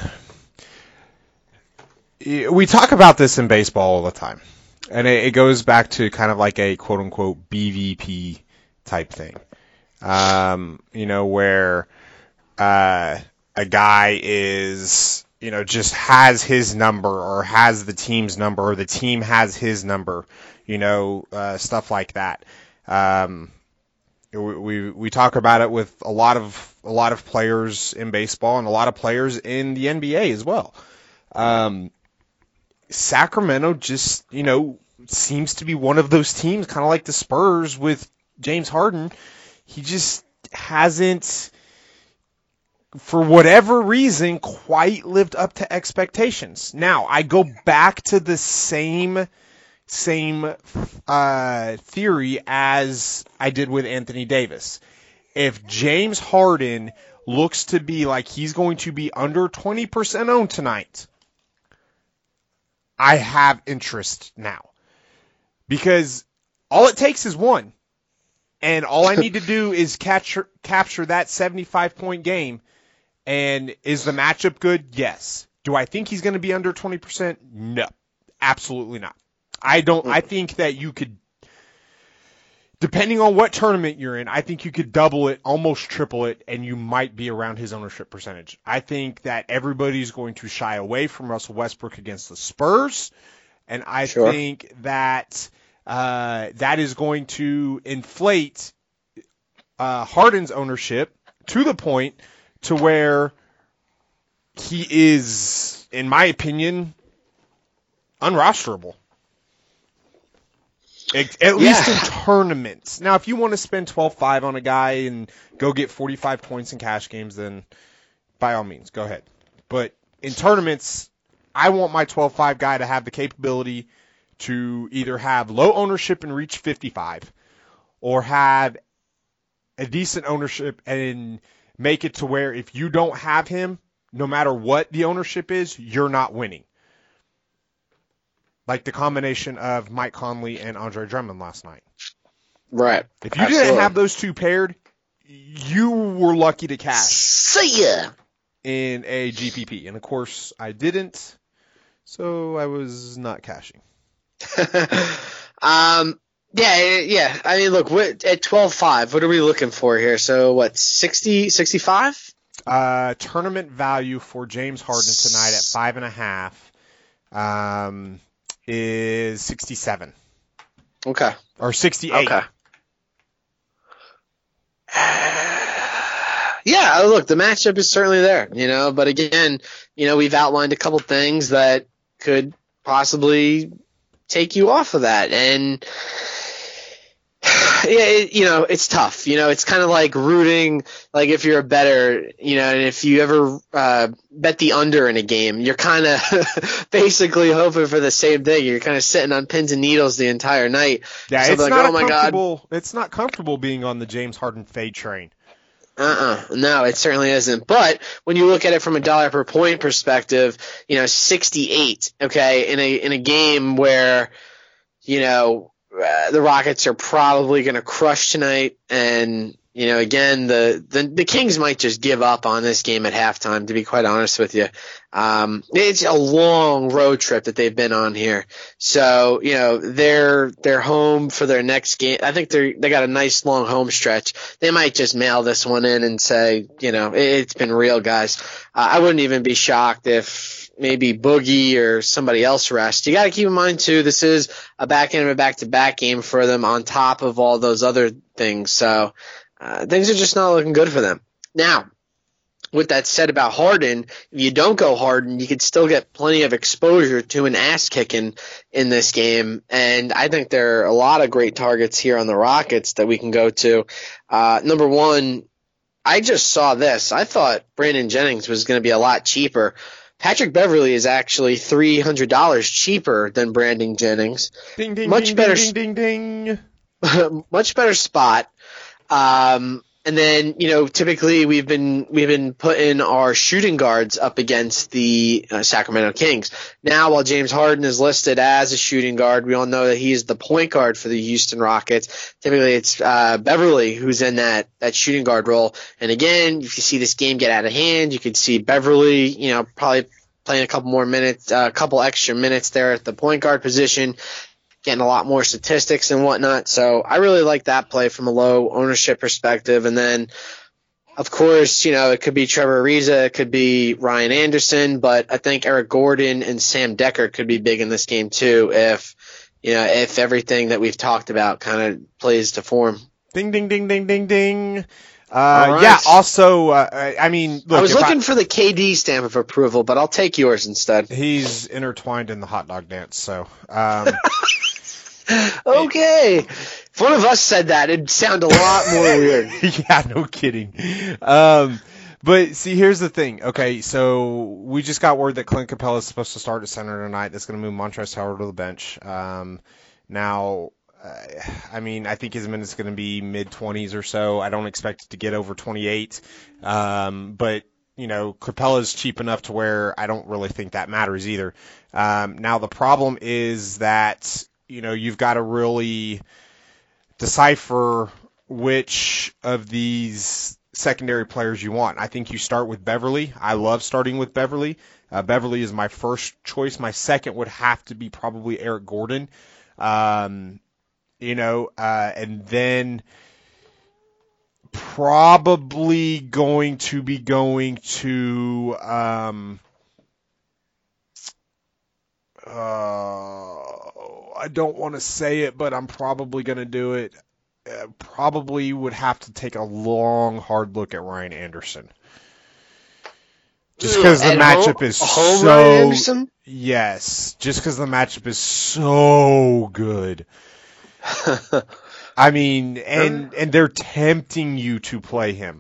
we talk about this in baseball all the time, and it, it goes back to kind of like a quote unquote B V P type thing. Um, you know, where, uh, a guy is, you know, just has his number or has the team's number or the team has his number, you know, uh, stuff like that. Um, we, we, we talk about it with a lot of, a lot of players in baseball and a lot of players in the N B A as well. Um, Sacramento just, you know, seems to be one of those teams, kind of like the Spurs with James Harden. He just hasn't, for whatever reason, quite lived up to expectations. Now, I go back to the same same uh, theory as I did with Anthony Davis. If James Harden looks to be like he's going to be under twenty percent owned tonight, I have interest now. Because all it takes is one. And all I need to do is capture, capture that seventy-five point game. And is the matchup good? Yes. Do I think he's going to be under twenty percent? No. Absolutely not. I don't, I think that you could, depending on what tournament you're in, I think you could double it, almost triple it, and you might be around his ownership percentage. I think that everybody's going to shy away from Russell Westbrook against the Spurs, and I sure. think that uh, that is going to inflate uh, Harden's ownership to the point to where he is, in my opinion, unrosterable. At, at least yeah. in tournaments. Now, if you want to spend twelve five on a guy and go get forty-five points in cash games, then by all means, go ahead. But in tournaments, I want my twelve five guy to have the capability to either have low ownership and reach fifty-five or have a decent ownership and make it to where if you don't have him, no matter what the ownership is, you're not winning. Like the combination of Mike Conley and Andre Drummond last night. Right. If you Absolutely. didn't have those two paired, you were lucky to cash. See ya! In a G P P. And of course, I didn't, so I was not cashing. um, yeah, yeah. I mean, look, at twelve five, what are we looking for here? So, what, sixty, sixty-five? Uh, tournament value for James Harden tonight at five and a half. Um... is sixty-seven. Okay. Or sixty-eight. Okay. Yeah, look, the matchup is certainly there, you know, but again, you know, we've outlined a couple things that could possibly take you off of that. And Yeah, it, you know, it's tough. You know, it's kind of like rooting, like if you're a bettor, you know, and if you ever uh, bet the under in a game, you're kind of basically hoping for the same thing. You're kind of sitting on pins and needles the entire night. Yeah, so it's like, not oh my comfortable. God. It's not comfortable being on the James Harden fade train. Uh-uh. No, it certainly isn't. But when you look at it from a dollar per point perspective, you know, sixty-eight, okay, in a in a game where, you know, uh, the Rockets are probably going to crush tonight, and you know, again, the, the the Kings might just give up on this game at halftime, to be quite honest with you. Um, it's a long road trip that they've been on here. So, you know, they're they're home for their next game. I think they they got a nice long home stretch. They might just mail this one in and say, you know, it, it's been real, guys. Uh, I wouldn't even be shocked if maybe Boogie or somebody else rests. You got to keep in mind, too, this is a back end of a back-to-back game for them on top of all those other things. So uh, things are just not looking good for them. Now, with that said about Harden, if you don't go Harden, you could still get plenty of exposure to an ass-kicking in this game. And I think there are a lot of great targets here on the Rockets that we can go to. Uh, number one, I just saw this. I thought Brandon Jennings was going to be a lot cheaper. Patrick Beverley is actually three hundred dollars cheaper than Brandon Jennings. Ding, ding, much ding, better, ding, ding, ding, ding. Much better spot. Um, and then, you know, typically we've been we've been putting our shooting guards up against the uh, Sacramento Kings. Now, while James Harden is listed as a shooting guard, we all know that he's the point guard for the Houston Rockets. Typically, it's uh, Beverly who's in that, that shooting guard role. And again, if you see this game get out of hand, you could see Beverly, you know, probably playing a couple more minutes, a uh, couple extra minutes there at the point guard position, getting a lot more statistics and whatnot. So I really like that play from a low ownership perspective. And then, of course, you know, it could be Trevor Ariza, it could be Ryan Anderson, but I think Eric Gordon and Sam Dekker could be big in this game too if, you know, if everything that we've talked about kind of plays to form. Ding, ding, ding, ding, ding, ding. Uh, right. Yeah, also, uh, I mean, look. I was looking I, for the K D stamp of approval, but I'll take yours instead. He's intertwined in the hot dog dance, so. Um, okay. If one of us said that, it'd sound a lot more weird. Yeah, no kidding. Um, but see, here's the thing. Okay, so we just got word that Clint Capella is supposed to start at center tonight. That's going to move Montrezl Harrell to the bench. Um, now, uh, I mean, I think his minute's going to be mid-twenties or so. I don't expect it to get over twenty-eight. Um, but, you know, Capella's cheap enough to where I don't really think that matters either. Um, now, the problem is that, you know, you've got to really decipher which of these secondary players you want. I think you start with Beverly. I love starting with Beverly. Uh, Beverly is my first choice. My second would have to be probably Eric Gordon. Um, you know, uh, and then probably going to be going to um, uh, I don't want to say it, but I'm probably going to do it. Uh, probably would have to take a long, hard look at Ryan Anderson. Just because the At matchup home, is home so Ryan Anderson? Yes, just because the matchup is so good. I mean, and and they're tempting you to play him.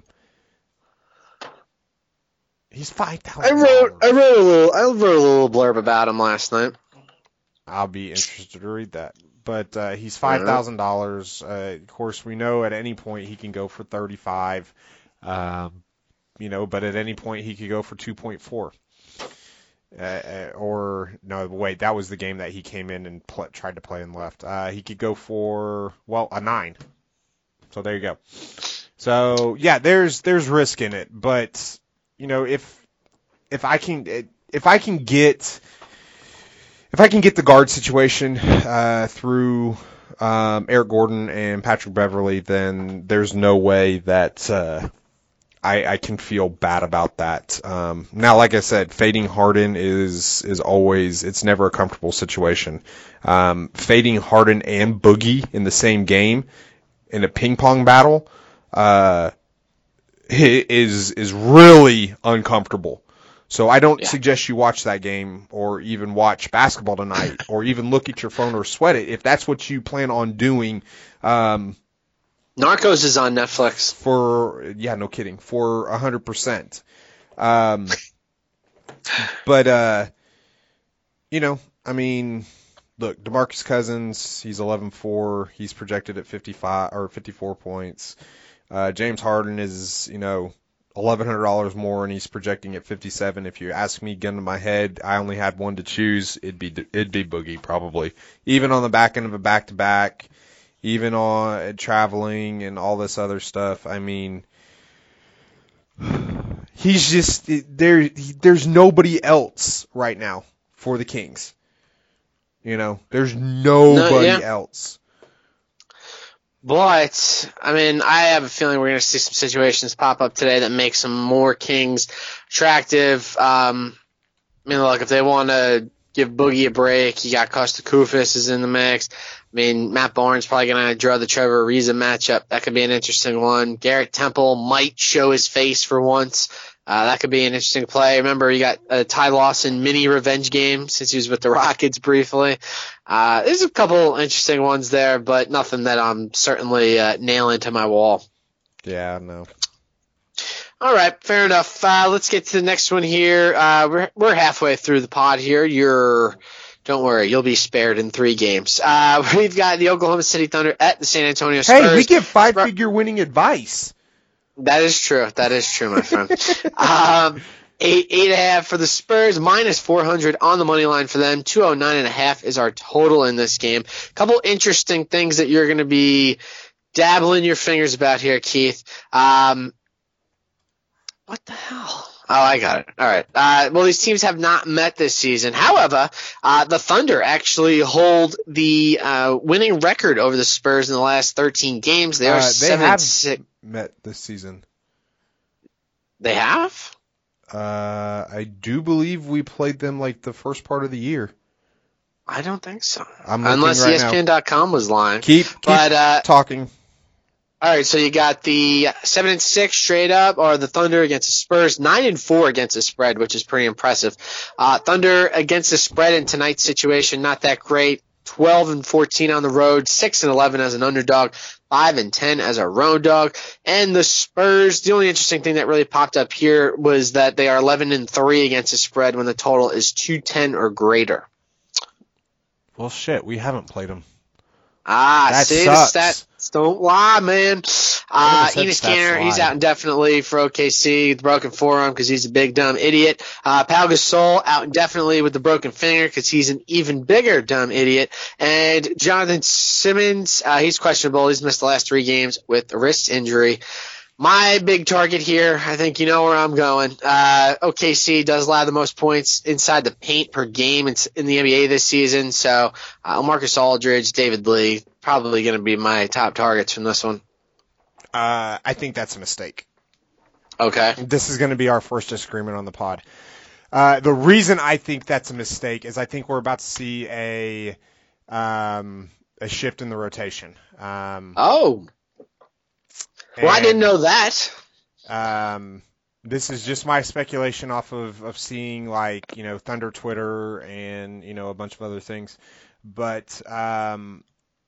He's five thousand. I wrote I wrote a little I wrote a little blurb about him last night. I'll be interested to read that. But uh, he's five thousand dollars. Uh, of course, we know at any point he can go for thirty-five. Um, you know, but at any point he could go for two point four. Uh, or no, wait, that was the game that he came in and pl- tried to play and left. Uh, he could go for well a nine. So there you go. So yeah, there's there's risk in it, but you know if if I can if I can get if I can get the guard situation uh, through um, Eric Gordon and Patrick Beverly, then there's no way that. Uh, I, I can feel bad about that. Um, now, like I said, fading Harden is is always, it's never a comfortable situation. Um, fading Harden and Boogie in the same game in a ping pong battle uh, is is really uncomfortable. So I don't yeah. suggest you watch that game or even watch basketball tonight or even look at your phone or sweat it. If that's what you plan on doing, um, Narcos is on Netflix. For, yeah, no kidding, for one hundred percent. Um, but, uh, you know, I mean, look, DeMarcus Cousins, he's eleven four. He's projected at fifty-five or fifty-four points. Uh, James Harden is, you know, eleven hundred dollars more, and he's projecting at fifty-seven. If you ask me, gun to my head, I only had one to choose. It'd be it'd be Boogie probably. Even on the back end of a back-to-back, even on uh, traveling and all this other stuff. I mean, he's just there. He, there's nobody else right now for the Kings. You know, there's nobody no, yeah. else. But, I mean, I have a feeling we're going to see some situations pop up today that make some more Kings attractive. Um, I mean, look, if they want to give Boogie a break, you got Costa Koufis is in the mix. I mean, Matt Barnes probably going to draw the Trevor Ariza matchup. That could be an interesting one. Garrett Temple might show his face for once. Uh, that could be an interesting play. Remember, you got a Ty Lawson mini revenge game since he was with the Rockets briefly. Uh, there's a couple interesting ones there, but nothing that I'm certainly uh, nailing to my wall. Yeah, no. All right, fair enough. Uh, let's get to the next one here. Uh, we're we're halfway through the pod here. You're, don't worry, you'll be spared in three games. Uh, we've got the Oklahoma City Thunder at the San Antonio Spurs. Hey, we give five-figure winning advice. That is true. That is true, my friend. um, eight, eight and a half for the Spurs, minus four hundred on the money line for them. two oh nine and a half is our total in this game. A couple interesting things that you're going to be dabbling your fingers about here, Keith. Um, what the hell? Oh, I got it. All right. Uh, well, these teams have not met this season. However, uh, the Thunder actually hold the uh, winning record over the Spurs in the last thirteen games. They are uh, they seven have six. Met this season. They have? Uh, I do believe we played them like the first part of the year. I don't think so. I'm Unless right E S P N dot com was lying. Keep, keep but, uh, talking. All right, so you got the seven and six straight up, or the Thunder against the Spurs, nine and four against the spread, which is pretty impressive. Uh, Thunder against the spread in tonight's situation, not that great. twelve and fourteen on the road, six and eleven as an underdog, five and ten as a road dog. And the Spurs, the only interesting thing that really popped up here was that they are eleven and three against the spread when the total is two ten or greater. Well, shit, we haven't played them. Ah, that see, sucks. the stats don't lie, man. Uh, Enes Kanter, he's out indefinitely for O K C with the broken forearm because he's a big, dumb idiot. Uh, Pau Gasol out indefinitely with the broken finger because he's an even bigger, dumb idiot. And Jonathan Simmons, uh, he's questionable. He's missed the last three games with a wrist injury. My big target here, I think you know where I'm going. Uh, O K C does allow the most points inside the paint per game in, in the N B A this season. So uh, Marcus Aldridge, David Lee, probably going to be my top targets from this one. Uh, I think that's a mistake. Okay. This is going to be our first disagreement on the pod. Uh, the reason I think that's a mistake is I think we're about to see a um, a shift in the rotation. Um, oh. Well, I didn't know that. Um, this is just my speculation off of, of seeing, like, you know, Thunder Twitter and, you know, a bunch of other things. But um,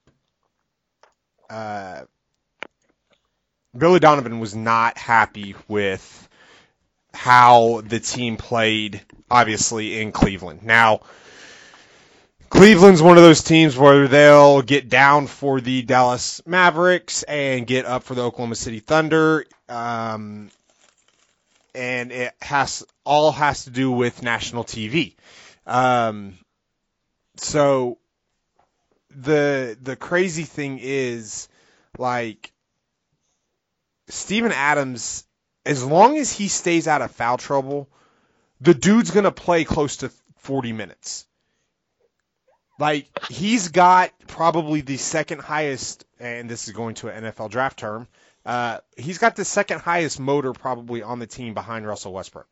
uh, Billy Donovan was not happy with how the team played, obviously, in Cleveland. Now, Cleveland's one of those teams where they'll get down for the Dallas Mavericks and get up for the Oklahoma City Thunder. Um, and it has all has to do with national T V. Um, so the the crazy thing is, like, Steven Adams, as long as he stays out of foul trouble, the dude's going to play close to forty minutes. Like, he's got probably the second highest, and this is going to an N F L draft term, uh, he's got the second highest motor probably on the team behind Russell Westbrook.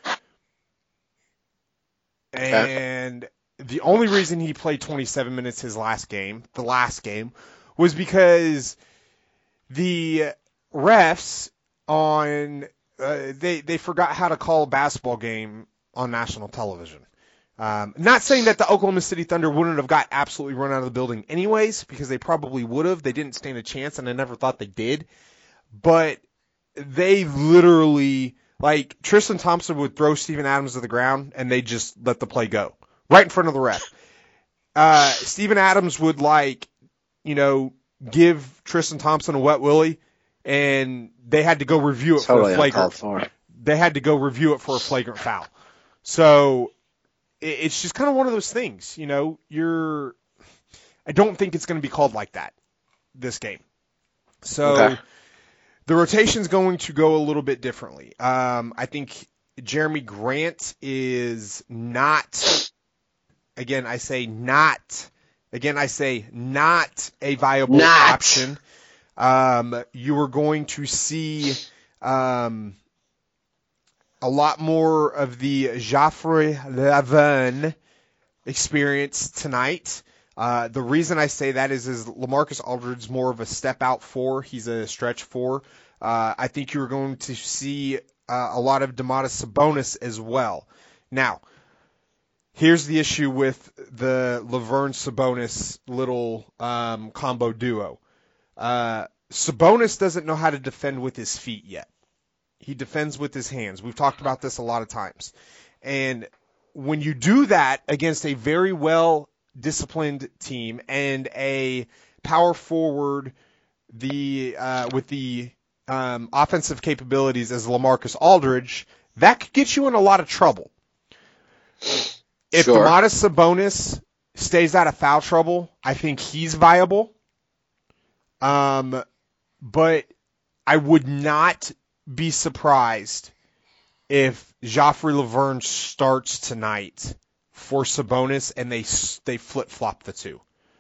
And the only reason he played twenty-seven minutes his last game, the last game, was because the refs on, uh, they, they forgot how to call a basketball game on national television. Um, not saying that the Oklahoma City Thunder wouldn't have got absolutely run out of the building anyways, because they probably would have. They didn't stand a chance, and I never thought they did. But they literally, like, Tristan Thompson would throw Steven Adams to the ground, and they just let the play go right in front of the ref. Uh, Steven Adams would, like, you know, give Tristan Thompson a wet willy, and they had to go review it Totally for a flagrant. for it. They had to go review it for a flagrant foul. So it, it's just kind of one of those things, you know. You're, I don't think it's going to be called like that this game. So Okay. the rotation's going to go a little bit differently. Um, I think Jeremy Grant is not. Again, I say not. Again, I say not a viable Not. option. Um, you are going to see um, a lot more of the Joffrey Lavin experience tonight. Uh, the reason I say that is, is LaMarcus Aldridge's more of a step out four. He's a stretch four. Uh, I think you're going to see uh, a lot of Domantas Sabonis as well. Now, here's the issue with the Laverne-Sabonis little um, combo duo. Uh, Sabonis doesn't know how to defend with his feet yet. He defends with his hands. We've talked about this a lot of times. And when you do that against a very well-disciplined team and a power forward the uh, with the um, offensive capabilities as LaMarcus Aldridge, that could get you in a lot of trouble. If Sure. Domantas Sabonis stays out of foul trouble, I think he's viable. Um, but I would not be surprised if Joffrey Laverne starts tonight for Sabonis and they they flip flop the two.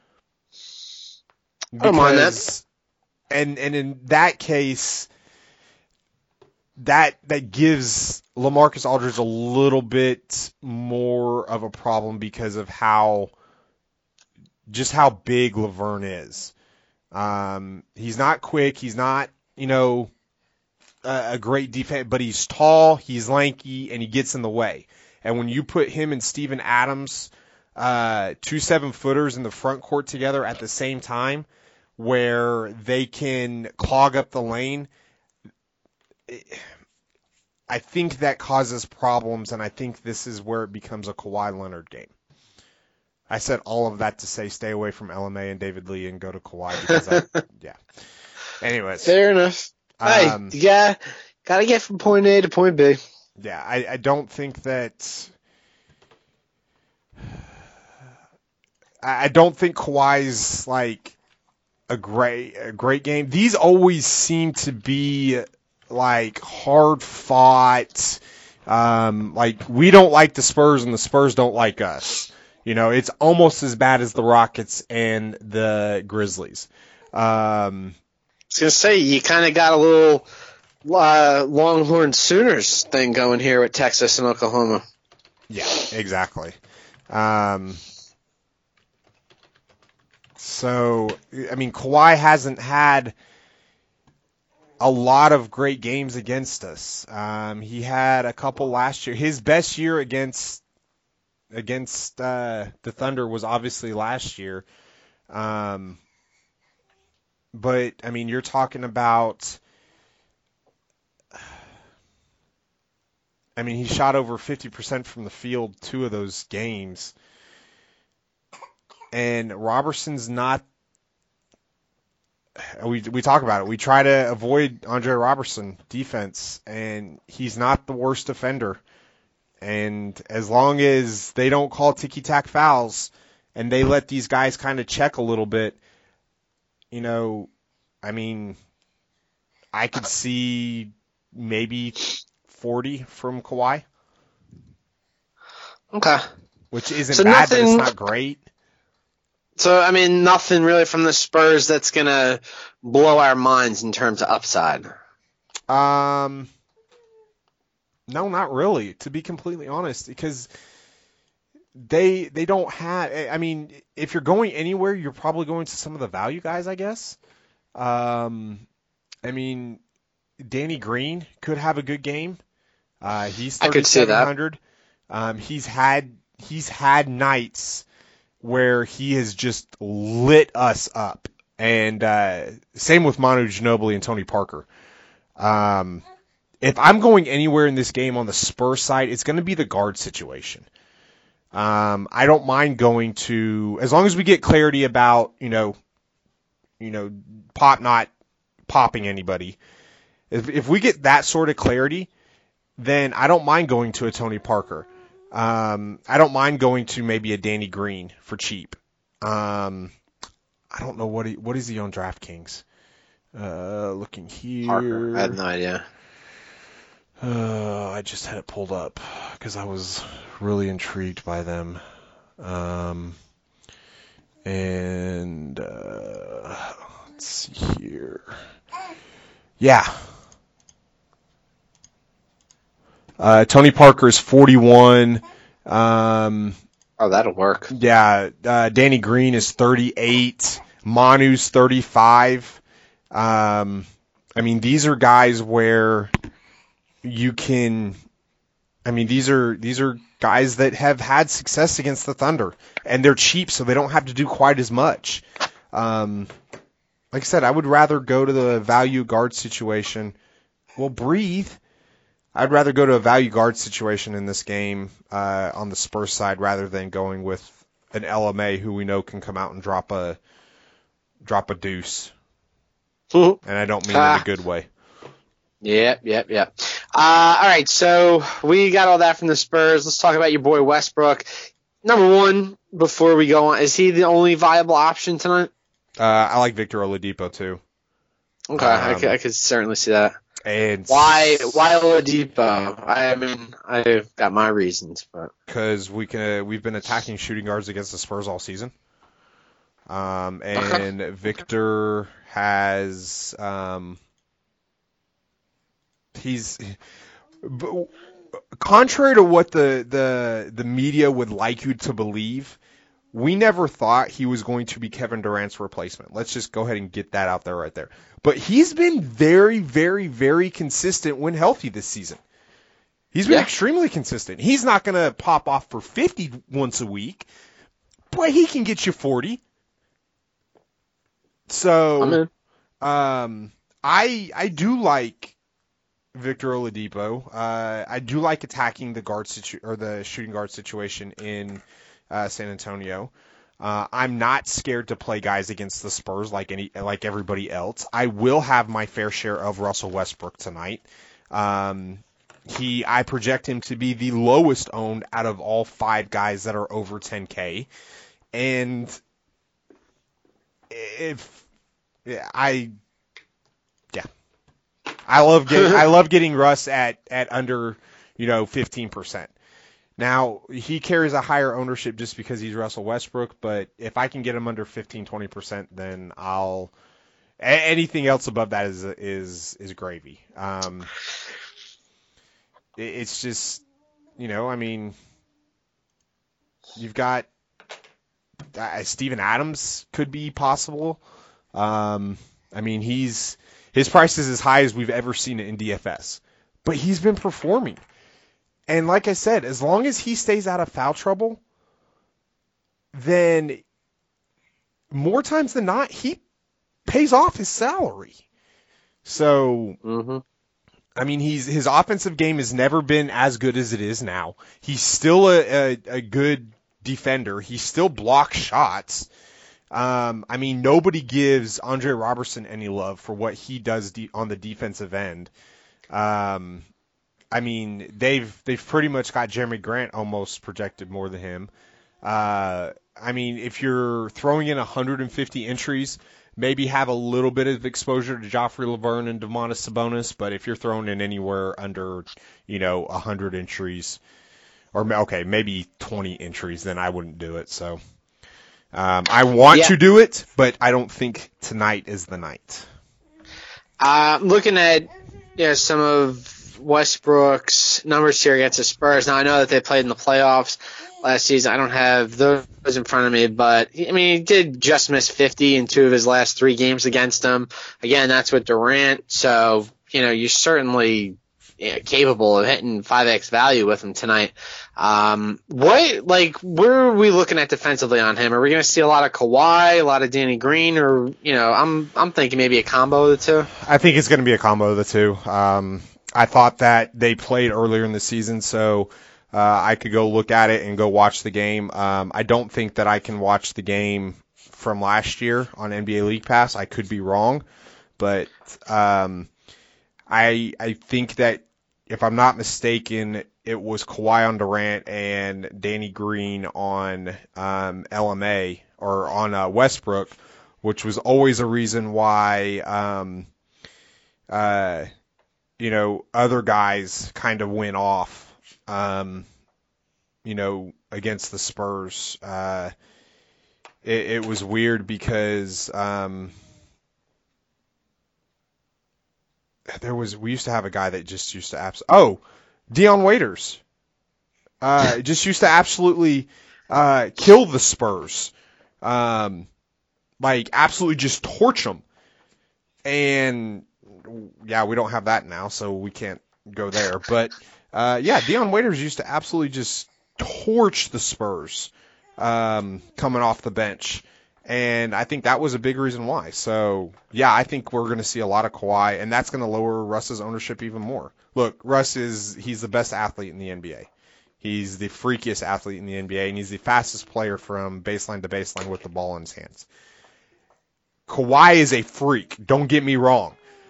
I don't mind that. Because- And and in that case, that that gives LaMarcus Aldridge a little bit more of a problem because of how just how big Laverne is. Um, he's not quick. He's not, you know, a, a great defense, but he's tall, he's lanky, and he gets in the way. And when you put him and Steven Adams, uh, two seven-footers in the front court together at the same time, where they can clog up the lane, I think that causes problems, and I think this is where it becomes a Kawhi Leonard game. I said all of that to say stay away from L M A and David Lee and go to Kawhi because, I, yeah. Anyways. Fair enough. Hey, Um, you got got to get from point A to point B. Yeah, I, I don't think that I I don't think Kawhi's like a great a great game. These always seem to be like hard fought. Um, like we don't like the Spurs and the Spurs don't like us. You know, it's almost as bad as the Rockets and the Grizzlies. Um, I was gonna say you kind of got a little uh, Longhorn Sooners thing going here with Texas and Oklahoma. Yeah, exactly. Um, so, I mean, Kawhi hasn't had a lot of great games against us. Um, he had a couple last year. His best year against against uh, the Thunder was obviously last year. Um, but, I mean, you're talking about... I mean, he shot over fifty percent from the field two of those games. And Roberson's not we we talk about it. We try to avoid Andre Robertson defense, and he's not the worst defender. And as long as they don't call ticky-tack fouls and they let these guys kind of check a little bit, you know, I mean, I could see maybe forty from Kawhi. Okay. Which isn't So bad, but nothing- it's not great. So, I mean, nothing really from the Spurs that's going to blow our minds in terms of upside. Um, no, not really, to be completely honest, because they they don't have. I mean, if you're going anywhere, you're probably going to some of the value guys, I guess. Um, I mean, Danny Green could have a good game. Uh, he's I could see that. thirty-seven hundred. Um, he's had he's had nights where he has just lit us up. And uh, same with Manu Ginobili and Tony Parker. Um, if I'm going anywhere in this game on the Spurs side, it's going to be the guard situation. Um, I don't mind going to, as long as we get clarity about, you know, you know, Pop not popping anybody. If if we get that sort of clarity, then I don't mind going to a Tony Parker. Um, I don't mind going to maybe a Danny Green for cheap. Um, I don't know what he, what is he on DraftKings. Uh, looking here. Parker. I have no idea. Uh, I just had it pulled up because I was really intrigued by them. Um, and uh, let's see here. Yeah. Uh, Tony Parker is forty-one. Um, oh, that'll work. Yeah. Uh, Danny Green is thirty-eight. Manu's thirty-five. Um, I mean, these are guys where you can, I mean, these are, these are guys that have had success against the Thunder, and they're cheap, so they don't have to do quite as much. Um, like I said, I would rather go to the value guard situation. Well, breathe. I'd rather go to a value guard situation in this game, uh, on the Spurs side rather than going with an L M A who we know can come out and drop a, drop a deuce. And I don't mean ah. in a good way. Yep, yep, yep. Uh, all right, so we got all that from the Spurs. Let's talk about your boy Westbrook. Number one, before we go on, is he the only viable option tonight? Uh, I like Victor Oladipo too. Okay, um, I, could, I could certainly see that. And why? Why Oladipo? I mean, I've got my reasons, but because we can, uh, we've been attacking shooting guards against the Spurs all season. Um, and okay. Victor has, um, he's, contrary to what the, the, the media would like you to believe, we never thought he was going to be Kevin Durant's replacement. Let's just go ahead and get that out there right there. But he's been very, very, very consistent when healthy this season. He's been yeah. extremely consistent. He's not going to pop off for fifty once a week, but he can get you forty. So, um, I I do like Victor Oladipo. Uh, I do like attacking the guard situ- or the shooting guard situation in uh, San Antonio. Uh, I'm not scared to play guys against the Spurs like any like everybody else. I will have my fair share of Russell Westbrook tonight. Um, he I project him to be the lowest owned out of all five guys that are over ten K, and if yeah, I yeah, I love getting I love getting Russ at, at under you know fifteen percent. Now he carries a higher ownership just because he's Russell Westbrook, but if I can get him under fifteen twenty percent, then I'll anything else above that is is is gravy. Um, it, it's just you know I mean you've got. Uh, Steven Adams could be possible. Um, I mean, he's his price is as high as we've ever seen it in D F S, but he's been performing. And like I said, as long as he stays out of foul trouble, then more times than not, he pays off his salary. So, mm-hmm. I mean, he's his offensive game has never been as good as it is now. He's still a, a, a good defender. He still blocks shots. Um, I mean, nobody gives Andre Robertson any love for what he does de- on the defensive end. Um, I mean, they've they've pretty much got Jeremy Grant almost projected more than him. Uh, I mean, if you're throwing in one hundred fifty entries, maybe have a little bit of exposure to Joffrey Laverne and Domantas Sabonis, but if you're throwing in anywhere under, you know, one hundred entries, or okay, maybe twenty entries, then I wouldn't do it. So um, I want yeah. to do it, but I don't think tonight is the night. Uh, looking at you know, some of Westbrook's numbers here against the Spurs. Now I know that they played in the playoffs last season. I don't have those in front of me, but I mean, he did just miss fifty in two of his last three games against them. Again, that's with Durant, so you know you certainly you know, capable of hitting five X value with him tonight. Um, what, like, where are we looking at defensively on him? Are we going to see a lot of Kawhi, a lot of Danny Green, or, you know, I'm I'm thinking maybe a combo of the two? I think it's going to be a combo of the two. Um, I thought that they played earlier in the season, so uh, I could go look at it and go watch the game. Um, I don't think that I can watch the game from last year on N B A League Pass. I could be wrong, but um, I I think that if I'm not mistaken, it was Kawhi on Durant and Danny Green on um, L M A or on uh, Westbrook, which was always a reason why um, uh, you know other guys kind of went off, um, you know, against the Spurs. Uh, it, it was weird because um, there was we used to have a guy that just used to abs- oh. Dion Waiters uh, just used to absolutely uh, kill the Spurs, um, like absolutely just torch them. And yeah, we don't have that now, so we can't go there. But uh, yeah, Dion Waiters used to absolutely just torch the Spurs um, coming off the bench. And I think that was a big reason why. So, yeah, I think we're going to see a lot of Kawhi, and that's going to lower Russ's ownership even more. Look, Russ is he's the best athlete in the N B A. He's the freakiest athlete in the N B A, and he's the fastest player from baseline to baseline with the ball in his hands. Kawhi is a freak, don't get me wrong.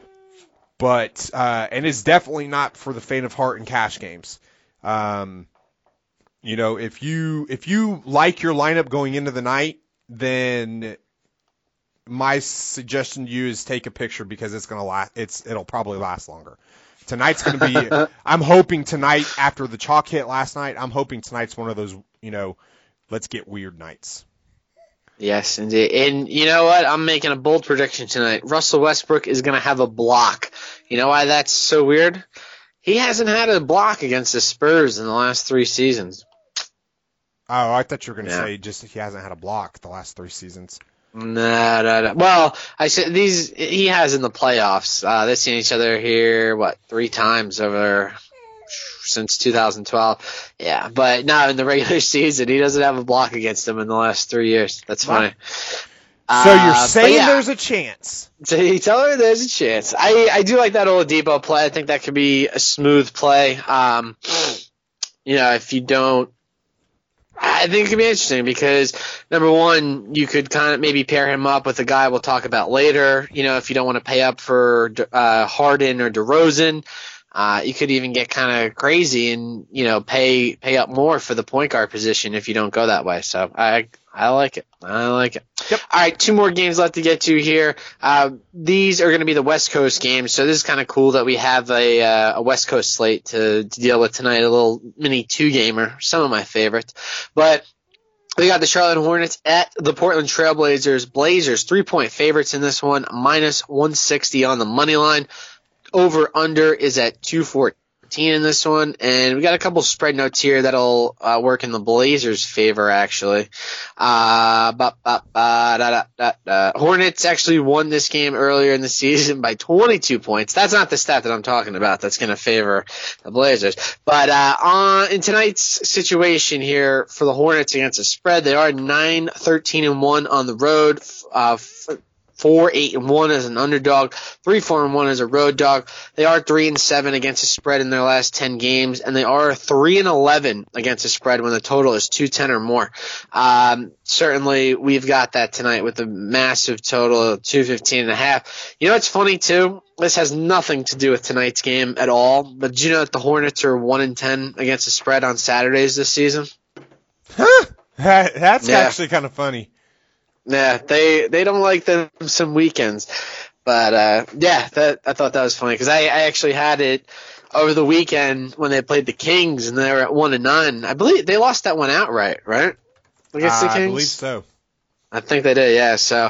But, uh, and it's definitely not for the faint of heart in cash games. Um, you know, if you if you like your lineup going into the night, then my suggestion to you is take a picture because it's gonna last. It's it'll probably last longer. Tonight's gonna be. I'm hoping tonight after the chalk hit last night. I'm hoping tonight's one of those, you know, let's get weird nights. Yes, indeed. And you know what? I'm making a bold prediction tonight. Russell Westbrook is gonna have a block. You know why that's so weird? He hasn't had a block against the Spurs in the last three seasons. Oh, I thought you were going to Yeah. say just he hasn't had a block the last three seasons. No, no, no. Well, I said these he has in the playoffs. Uh, they've seen each other here, what, three times over since two thousand twelve. Yeah, but now in the regular season, he doesn't have a block against them in the last three years. That's funny. Wow. So you're Uh, saying but yeah. there's a chance. So you tell her there's a chance. I, I do like that Oladipo play. I think that could be a smooth play. Um, you know, if you don't, I think it could be interesting because, number one, you could kind of maybe pair him up with a guy we'll talk about later. You know, if you don't want to pay up for uh, Harden or DeRozan, uh, you could even get kind of crazy and, you know, pay pay up more for the point guard position if you don't go that way. So I I like it. I like it. Yep. All right, two more games left to get to here. Uh, these are going to be the West Coast games, so this is kind of cool that we have a uh, a West Coast slate to, to deal with tonight, a little mini two-gamer, some of my favorites. But we got the Charlotte Hornets at the Portland Trailblazers. Blazers, three-point favorites in this one, minus one sixty on the money line. Over-under is at two fourteen in this one, and we got a couple spread notes here that'll uh, work in the Blazers' favor, actually. Uh, ba, ba, ba, da, da, da, da. Hornets actually won this game earlier in the season by twenty-two points. That's not the stat that I'm talking about. That's going to favor the Blazers. But uh, on in tonight's situation here for the Hornets against the spread, they are nine thirteen and one on the road. Uh, f- Four, eight, and one as an underdog. Three, four, and one as a road dog. They are three and seven against the spread in their last ten games, and they are three and eleven against the spread when the total is two ten or more. Um, certainly, we've got that tonight with a massive total of two fifteen and a half. You know what's funny too? This has nothing to do with tonight's game at all. But did you know that the Hornets are one and ten against the spread on Saturdays this season? Huh? That, that's Yeah. actually kind of funny. Yeah, they they don't like them some weekends, but uh, yeah, that I thought that was funny because I, I actually had it over the weekend when they played the Kings and they were at one and nine. I believe they lost that one outright, right? Against Uh, the Kings, I believe so. I think they did, yeah. So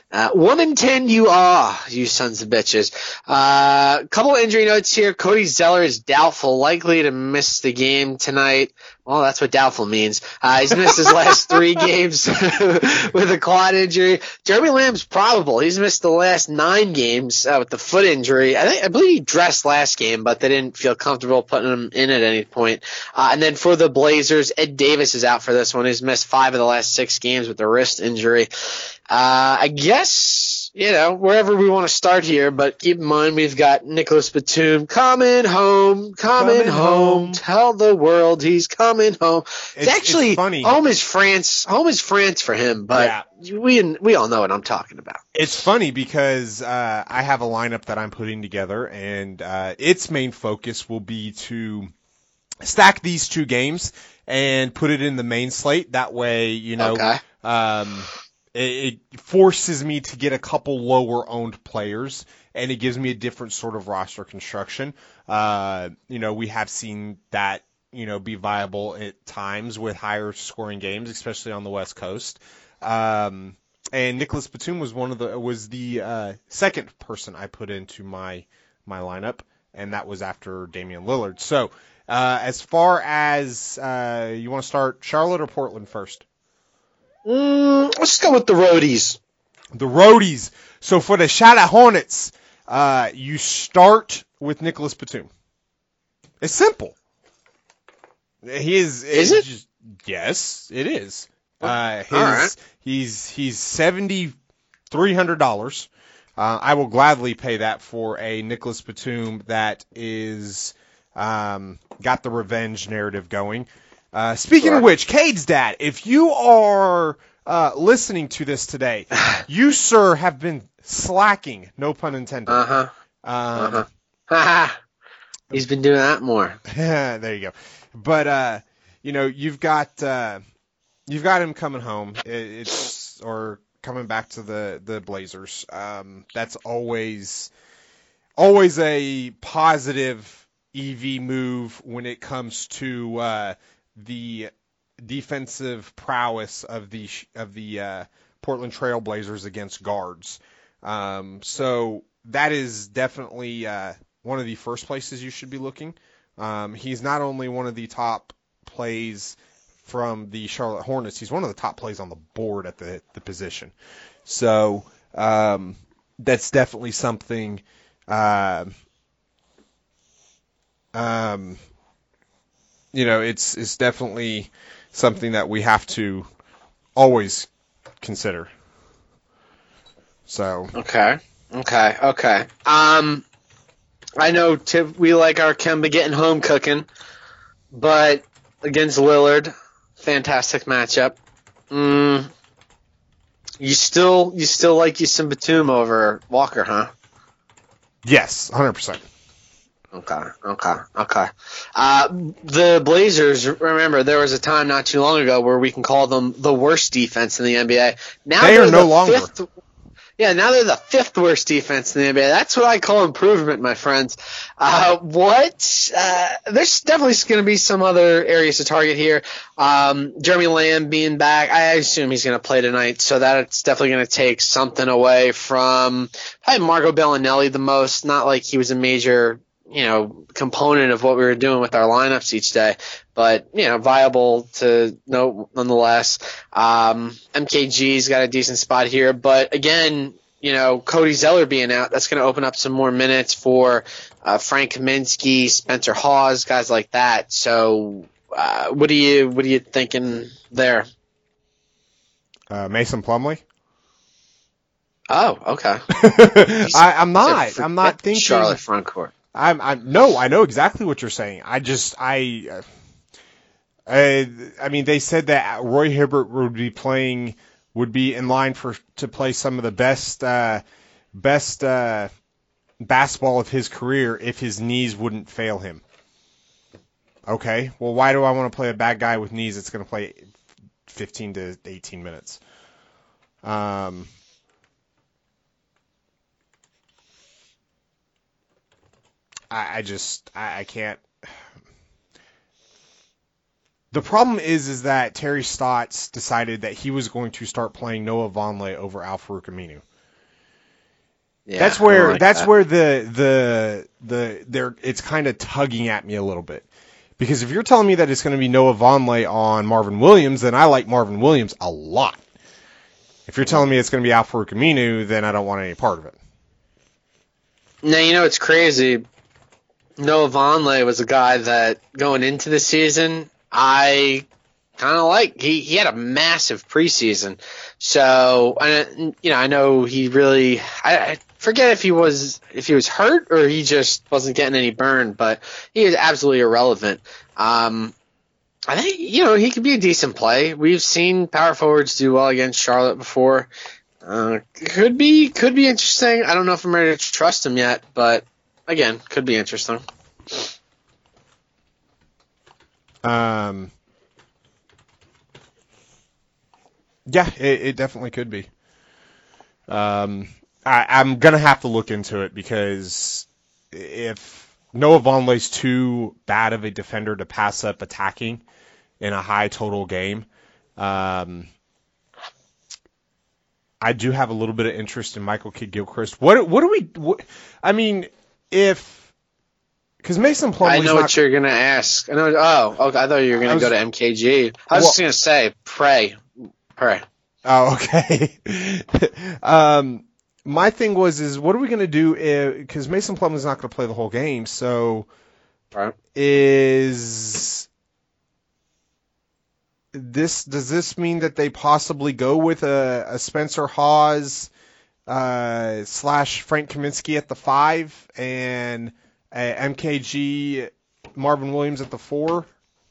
Uh, one in ten you are, you sons of bitches. A uh, couple injury notes here. Cody Zeller is doubtful, likely to miss the game tonight. Well, that's what doubtful means. Uh, he's missed his last three games with a quad injury. Jeremy Lamb's probable. He's missed the last nine games uh, with the foot injury. I think I believe he dressed last game, but they didn't feel comfortable putting him in at any point. Uh, and then for the Blazers, Ed Davis is out for this one. He's missed five of the last six games with a wrist injury. Uh, I guess, you know, wherever we want to start here, but keep in mind we've got Nicholas Batum coming home, coming, coming home. home. Tell the world he's coming home. It's, it's actually, it's funny. home is France. Home is France for him, but yeah. we we all know what I'm talking about. It's funny because uh, I have a lineup that I'm putting together, and uh, its main focus will be to stack these two games and put it in the main slate. That way, you know, okay. um, it, it forces me to get a couple lower-owned players, and it gives me a different sort of roster construction. Uh, you know, we have seen that, you know, be viable at times with higher-scoring games, especially on the West Coast. Um, and Nicholas Batum was one of the was the uh, second person I put into my my lineup, and that was after Damian Lillard. So, uh, as far as uh, you want to start, Charlotte or Portland first? Mm, let's go with the Roadies. The Roadies. So for the Charlotte Hornets, uh, you start with Nicholas Batum. It's simple. He is. Is it? Just, yes, it is. Uh, his, All right. He's he's seventy three hundred dollars. Uh, I will gladly pay that for a Nicholas Batum that is um, got the revenge narrative going. Uh, speaking Sure. of which, Cade's dad, if you are uh, listening to this today, you, sir, have been slacking, no pun intended. Uh-huh. Um, Uh-huh. Ha He's been doing that more. there you go. But, uh, you know, you've got uh, you've got him coming home. It, it's or coming back to the, the Blazers. Um, that's always always a positive E V move when it comes to uh, the defensive prowess of the of the uh, Portland Trail Blazers against guards. Um, so that is definitely uh, one of the first places you should be looking. Um, he's not only one of the top plays from the Charlotte Hornets, he's one of the top plays on the board at the the position. So um, that's definitely something. Uh, um, you know, it's it's definitely something that we have to always consider. So Okay. Okay. Okay. Um, I know Tip, we like our Kemba getting home cooking, but against Lillard, fantastic matchup. Mm, you still you still like you some Batum over Walker, huh? yes, one hundred percent. Okay, okay, okay. Uh, the Blazers, remember, there was a time not too long ago where we can call them the worst defense in the N B A. Now They are they're no the longer. Fifth, yeah, now they're the fifth worst defense in the N B A. That's what I call improvement, my friends. Uh, what? Uh, there's definitely going to be some other areas to target here. Um, Jeremy Lamb being back, I assume he's going to play tonight, so that's definitely going to take something away from probably Marco Bellinelli the most. Not like he was a major, you know, component of what we were doing with our lineups each day, but, you know, viable to note nonetheless. Um, M K G's got a decent spot here, but again, you know, Cody Zeller being out, that's going to open up some more minutes for uh, Frank Kaminsky, Spencer Hawes, guys like that. So, uh, what are you, what are you thinking there? Uh, Mason Plumlee. Oh, okay. I, I'm not. I'm not thinking Charlotte front court. I'm, I'm no, I know exactly what you're saying. I just, I, uh, I, I mean, they said that Roy Hibbert would be playing, would be in line for to play some of the best, uh, best uh, basketball of his career if his knees wouldn't fail him. Okay, well, why do I want to play a bad guy with knees that's going to play fifteen to eighteen minutes? Um. I, I just I, I can't. The problem is is that Terry Stotts decided that he was going to start playing Noah Vonleh over Al-Farouq Aminu. Yeah, that's where like that's that. where the the the there it's kind of tugging at me a little bit. Because if you're telling me that it's going to be Noah Vonleh on Marvin Williams, then I like Marvin Williams a lot. If you're telling me it's going to be Al-Farouq Aminu, then I don't want any part of it. Now, you know, it's crazy. Noah Vonleh was a guy that going into the season, I kind of like. He he had a massive preseason. So, I, you know, I know he really I, I forget if he was if he was hurt or he just wasn't getting any burn, but he is absolutely irrelevant. Um, I think, you know, he could be a decent play. We've seen power forwards do well against Charlotte before. Uh, could be could be interesting. I don't know if I'm ready to trust him yet, but again, could be interesting. Um, yeah, it, it definitely could be. Um, I, I'm gonna have to look into it because if Noah Vonleh's too bad of a defender to pass up attacking in a high total game, um, I do have a little bit of interest in Michael Kidd-Gilchrist. What what do we? What, I mean, if because Mason Plumlee's I know not, what you're gonna ask. I know. Oh, okay. I thought you were gonna was, go to M K G. I was well, just gonna say, pray, pray. Oh, okay. um, my thing was, is what are we going to do because Mason Plumlee's not going to play the whole game, so Right. is this, does this mean that they possibly go with a, a Spencer Hawes uh, slash Frank Kaminsky at the five and a M K G Marvin Williams at the four?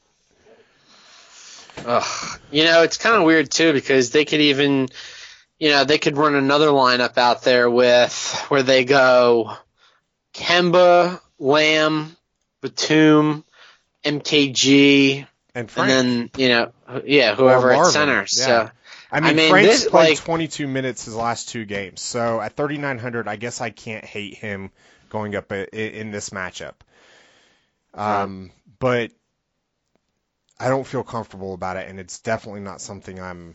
Ugh. You know, it's kind of weird too because they could even, you know, they could run another lineup out there with where they go Kemba, Lamb, Batum, M K G, and, Frank. and then, you know, yeah, whoever at center. Yeah. So I mean, I mean Frank's this, played like, twenty-two minutes his last two games, so at thirty-nine hundred, I guess I can't hate him going up in this matchup. Um, but I don't feel comfortable about it, and it's definitely not something I'm.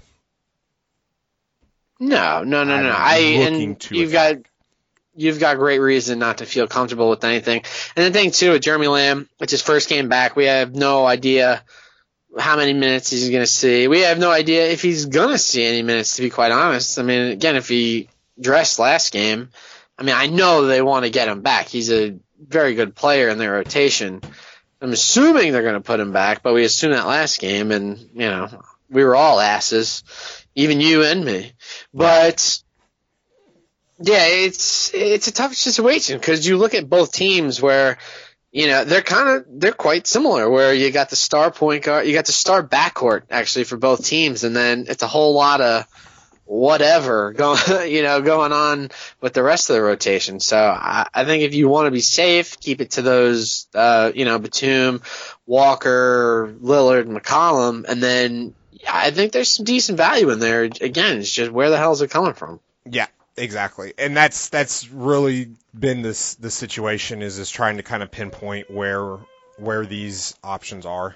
No, no, no, I'm no. I looking and to you've attack. got you've got great reason not to feel comfortable with anything. And the thing too with Jeremy Lamb, it's his first game back. We have no idea how many minutes he's going to see. We have no idea if he's going to see any minutes, to be quite honest. I mean, again, if he dressed last game, I mean, I know they want to get him back. He's a very good player in their rotation. I'm assuming they're going to put him back, but we assumed that last game, and, you know, we were all asses, even you and me. But, yeah, it's it's a tough situation because you look at both teams where, you know, they're kind of they're quite similar. Where you got the star point guard, you got the star backcourt actually for both teams, and then it's a whole lot of whatever going, you know, going on with the rest of the rotation. So I, I think if you want to be safe, keep it to those, uh, you know, Batum, Walker, Lillard, McCollum, and then I think there's some decent value in there. Again, it's just where the hell is it coming from? Yeah, exactly, and that's that's really been this the situation is is trying to kind of pinpoint where where these options are.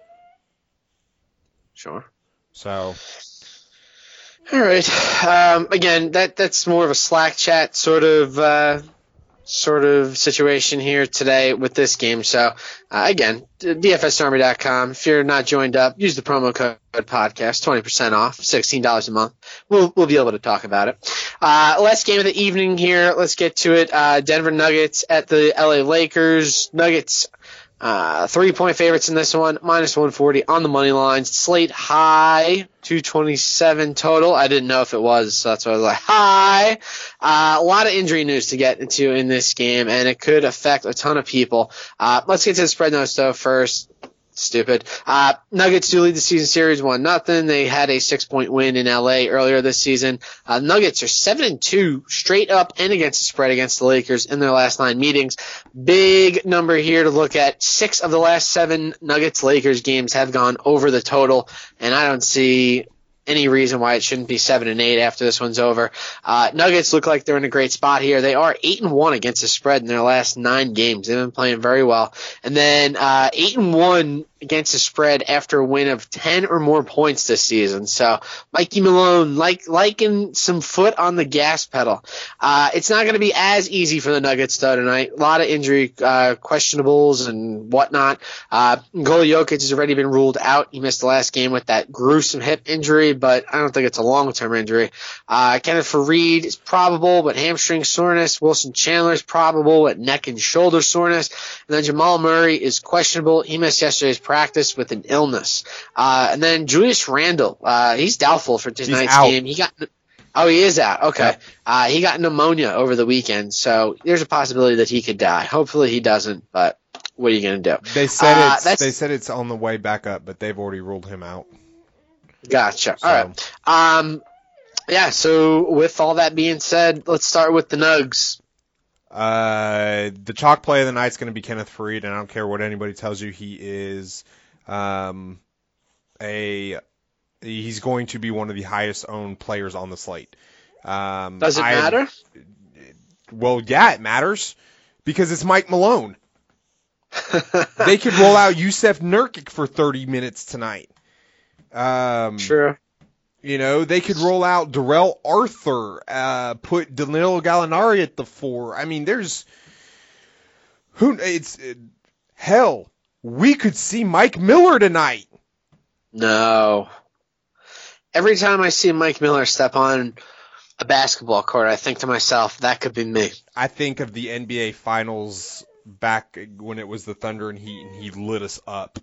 Sure. So. All right. Um, again, that that's more of a Slack chat sort of uh, sort of situation here today with this game. So uh, again, D F S Army dot com. If you're not joined up, use the promo code podcast, twenty percent off, sixteen dollars a month. We'll we'll be able to talk about it. Uh, last game of the evening here. Let's get to it. Uh, Denver Nuggets at the L A Lakers. Nuggets. Uh, three-point favorites in this one, minus one forty on the money line. Slate high, two twenty-seven total. I didn't know if it was, so that's why I was like, high. Uh, a lot of injury news to get into in this game, and it could affect a ton of people. Uh, let's get to the spread notes, though, first. Stupid. Uh, Nuggets do lead the season series one nothing. They had a six-point win in L A earlier this season. Uh, Nuggets are seven and two straight up and against the spread against the Lakers in their last nine meetings. Big number here to look at. Six of the last seven Nuggets-Lakers games have gone over the total, and I don't see any reason why it shouldn't be seven and eight after this one's over. Uh, Nuggets look like they're in a great spot here. They are eight and one against the spread in their last nine games. They've been playing very well. And then uh, eight and one against the spread after a win of ten or more points this season. So Mikey Malone, like liking some foot on the gas pedal. Uh, it's not going to be as easy for the Nuggets though tonight. A lot of injury uh, questionables and whatnot. Uh, Nikola Jokic has already been ruled out. He missed the last game with that gruesome hip injury, but I don't think it's a long-term injury. Uh, Kenneth Faried is probable, but hamstring soreness. Wilson Chandler is probable with neck and shoulder soreness. And then Jamal Murray is questionable. He missed yesterday's practice with an illness. Uh, and then Julius Randle, uh, he's doubtful for tonight's game. He got, oh, he is out. Okay. Yeah. Uh, he got pneumonia over the weekend, so there's a possibility that he could die. Hopefully he doesn't, but what are you going to do? They said uh, it's, they said it's on the way back up, but they've already ruled him out. Gotcha. So. All right. Um, yeah. So with all that being said, let's start with the Nugs. Uh, the chalk play of the night is going to be Kenneth Faried, and I don't care what anybody tells you. He is, um, a, he's going to be one of the highest owned players on the slate. Um, Does it I, matter? Well, yeah, it matters because it's Mike Malone. They could roll out Yusef Nurkic for thirty minutes tonight. Um, sure. You know, they could roll out Darrell Arthur, uh, put Danilo Gallinari at the four. I mean, there's who it's it, hell. We could see Mike Miller tonight. No. Every time I see Mike Miller step on a basketball court, I think to myself, that could be me. I think of the N B A Finals back when it was the Thunder and Heat, and he lit us up.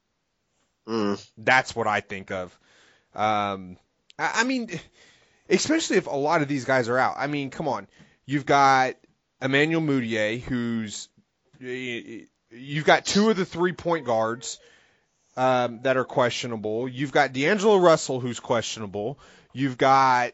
Mm. That's what I think of. Um, I, I mean, especially if a lot of these guys are out. I mean, come on. You've got Emmanuel Mudiay, who's you've got two of the three point guards um, that are questionable. You've got D'Angelo Russell, who's questionable. You've got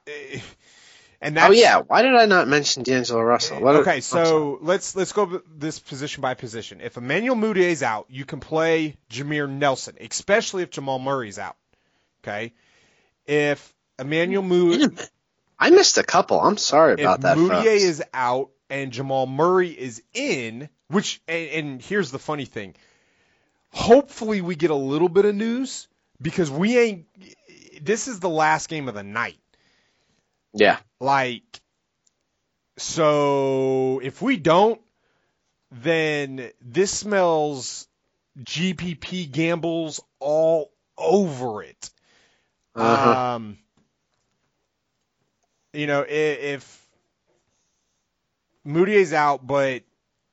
and that's, oh yeah, why did I not mention D'Angelo Russell? What okay, a, so let's let's go this position by position. If Emmanuel Mudiay's out, you can play Jameer Nelson, especially if Jamal Murray's out. Okay, if Emmanuel Mudiay, I missed a couple. I'm sorry about if that. Mudiay folks. is out and Jamal Murray is in, which and, and here's the funny thing. Hopefully we get a little bit of news because we ain't. This is the last game of the night. Yeah. Like, so if we don't, then this smells G P P gambles all over it. Uh-huh. Um, you know, if, if Mudiay's out, but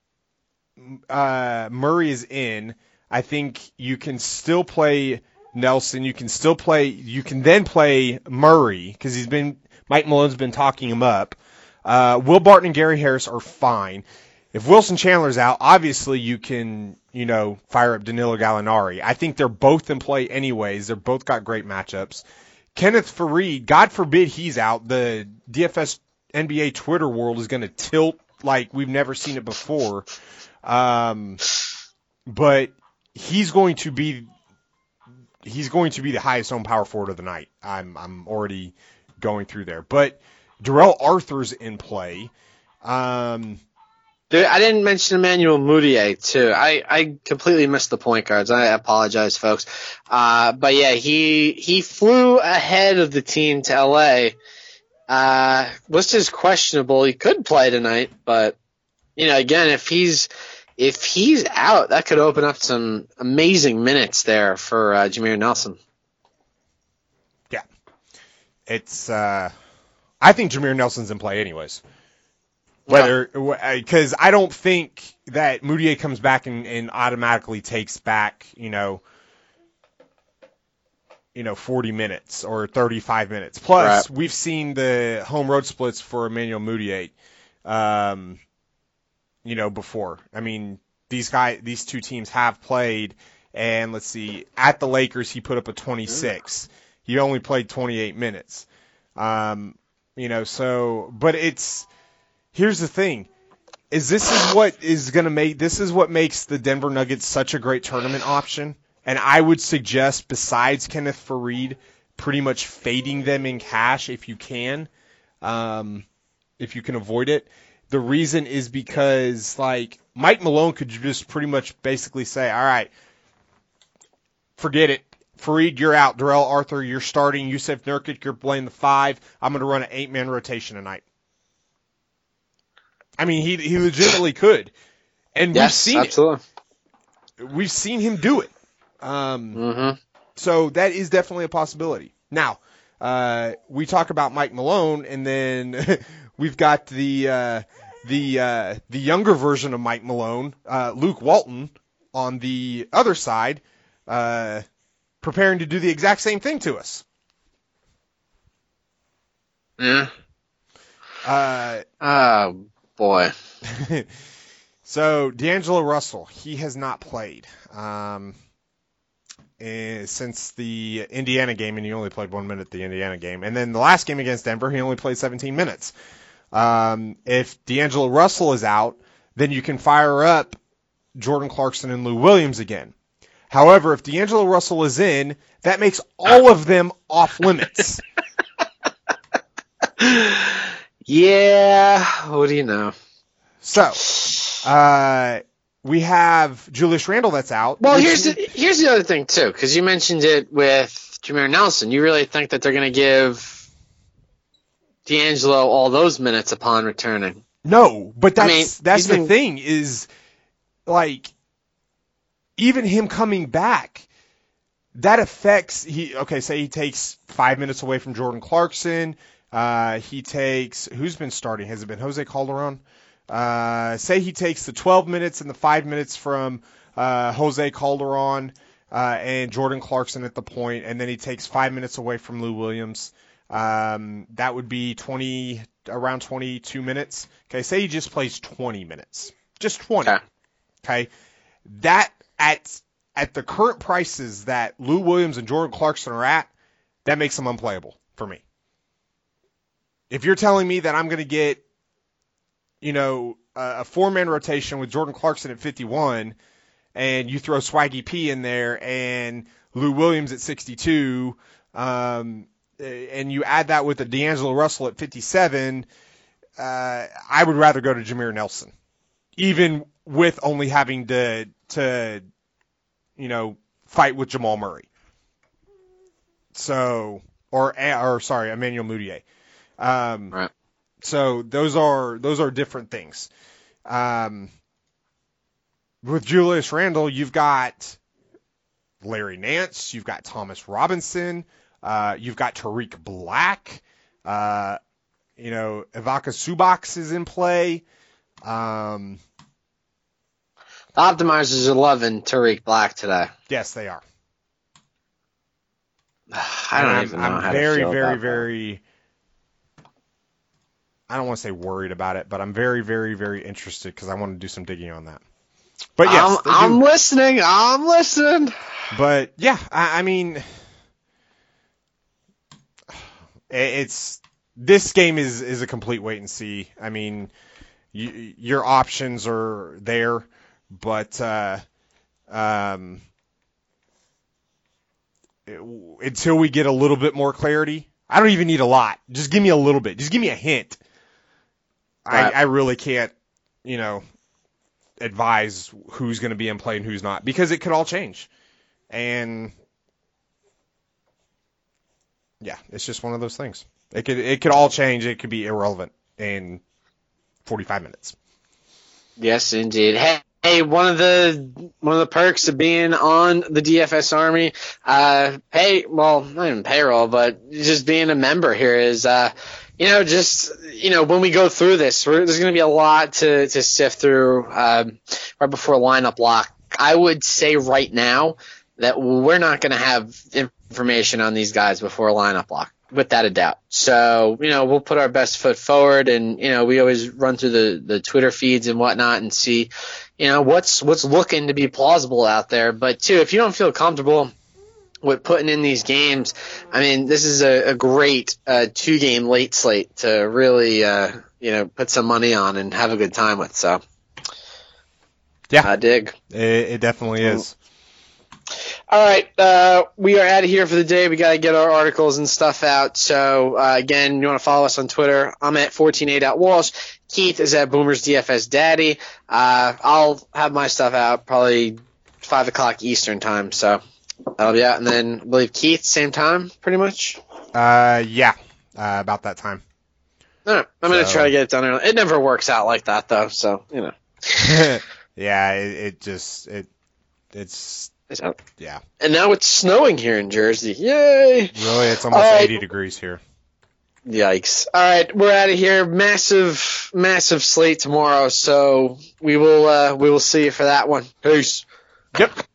uh, Murray is in, I think you can still play Nelson. You can still play, you can then play Murray because he's been, Mike Malone's been talking him up. Uh, Will Barton and Gary Harris are fine. If Wilson Chandler's out, obviously you can, you know, fire up Danilo Gallinari. I think they're both in play anyways. They're both got great matchups. Kenneth Faried, God forbid he's out. The D F S N B A Twitter world is going to tilt like we've never seen it before. Um, but he's going to be, he's going to be the highest owned power forward of the night. I'm, I'm already going through there, but Darrell Arthur's in play. Um, Dude, I didn't mention Emmanuel Mudiay too. I, I completely missed the point guards. I apologize, folks. Uh, but yeah, he he flew ahead of the team to L A. Uh, was just questionable. He could play tonight, but you know, again, if he's if he's out, that could open up some amazing minutes there for uh, Jameer Nelson. Yeah, it's. Uh, I think Jameer Nelson's in play anyways. Whether because I don't think that Mudiay comes back and, and automatically takes back, you know, you know, forty minutes or thirty-five minutes. Plus, right. We've seen the home road splits for Emmanuel Mudiay, um, you know, before. I mean, these guys, these two teams have played, and let's see, at the Lakers he put up a twenty-six. He only played twenty-eight minutes. Um, you know, so but it's. Here's the thing, is this is what is going to make, this is what makes the Denver Nuggets such a great tournament option. And I would suggest, besides Kenneth Faried, pretty much fading them in cash if you can, um, if you can avoid it. The reason is because, like, Mike Malone could just pretty much basically say, all right, forget it. Fareed, you're out. Darrell Arthur, you're starting. Yusuf Nurkic, you're playing the five. I'm going to run an eight-man rotation tonight. I mean, he he legitimately could. And yes, we've seen absolutely. it. We've seen him do it. Um, mm-hmm. So that is definitely a possibility. Now, uh, we talk about Mike Malone, and then we've got the uh, the uh, the younger version of Mike Malone, uh, Luke Walton, on the other side, uh, preparing to do the exact same thing to us. Yeah. Uh, oh, boy. So, D'Angelo Russell, he has not played um, eh, since the Indiana game, and he only played one minute the Indiana game. And then the last game against Denver, he only played seventeen minutes. Um, if D'Angelo Russell is out, then you can fire up Jordan Clarkson and Lou Williams again. However, if D'Angelo Russell is in, that makes all of them off limits. Yeah, what do you know? So, uh, we have Julius Randle that's out. Well, here's the, here's the other thing, too, because you mentioned it with Jameer Nelson. You really think that they're going to give D'Angelo all those minutes upon returning? No, but that's, I mean, that's the been, thing is, like, even him coming back, that affects, he okay, say he takes five minutes away from Jordan Clarkson. Uh, he takes, who's been starting? Has it been Jose Calderon? Uh, say he takes the twelve minutes and the five minutes from uh, Jose Calderon uh, and Jordan Clarkson at the point, and then he takes five minutes away from Lou Williams. Um, that would be twenty, around twenty-two minutes. Okay, say he just plays twenty minutes, just twenty. Okay, okay? That at at the current prices that Lou Williams and Jordan Clarkson are at, that makes them unplayable for me. If you're telling me that I'm going to get, you know, a, a four-man rotation with Jordan Clarkson at fifty-one, and you throw Swaggy P in there and Lou Williams at sixty-two, um, and you add that with a D'Angelo Russell at fifty-seven, uh, I would rather go to Jameer Nelson, even with only having to, to, you know, fight with Jamal Murray. So, or, or sorry, Emmanuel Mudiay. Um, right. So those are those are different things. Um, with Julius Randle, you've got Larry Nance, you've got Thomas Robinson, uh, you've got Tariq Black, uh, you know, Ivica Zubac is in play. Um, the Optimizers are loving Tariq Black today. Yes, they are. I don't I'm, even know I'm how very, to feel very, about very. that. I don't want to say worried about it, but I'm very, very, very interested because I want to do some digging on that. But yes, I'm, I'm listening. I'm listening. But yeah, I, I mean, it's this game is is a complete wait and see. I mean, you, your options are there, but uh, um, it, until we get a little bit more clarity, I don't even need a lot. Just give me a little bit. Just give me a hint. Right. I, I really can't, you know, advise who's going to be in play and who's not because it could all change. And yeah, it's just one of those things. It could it could all change. It could be irrelevant in forty-five minutes. Yes, indeed. Hey, hey, one of the one of the perks of being on the D F S Army, uh, pay well, not even payroll, but just being a member here is, uh, you know, just you know, when we go through this, we're, there's going to be a lot to to sift through um, right before lineup lock. I would say right now that we're not going to have information on these guys before lineup lock, without a doubt. So, you know, we'll put our best foot forward, and, you know, we always run through the, the Twitter feeds and whatnot and see, you know, what's what's looking to be plausible out there. But, too, if you don't feel comfortable with putting in these games, I mean, this is a, a great uh, two-game late slate to really, uh, you know, put some money on and have a good time with. So, yeah, I dig. It, it definitely is. All right, uh, we are out of here for the day. We got to get our articles and stuff out. So, uh, again, you want to follow us on Twitter. I'm at fourteen A Walsh. Keith is at Boomers D F S Daddy. Uh, I'll have my stuff out probably five o'clock Eastern time. So, That'll be out, and then I believe Keith, same time, pretty much. Uh, yeah, uh, about that time. All right, I'm gonna So- try to get it done. It never works out like that, though. So you know, yeah, it, it just it it's it's out. yeah. And now it's snowing here in Jersey. Yay! Really, it's almost All right. eighty degrees here. Yikes! All right, we're out of here. Massive, massive slate tomorrow. So we will, uh, we will see you for that one. Peace. Yep.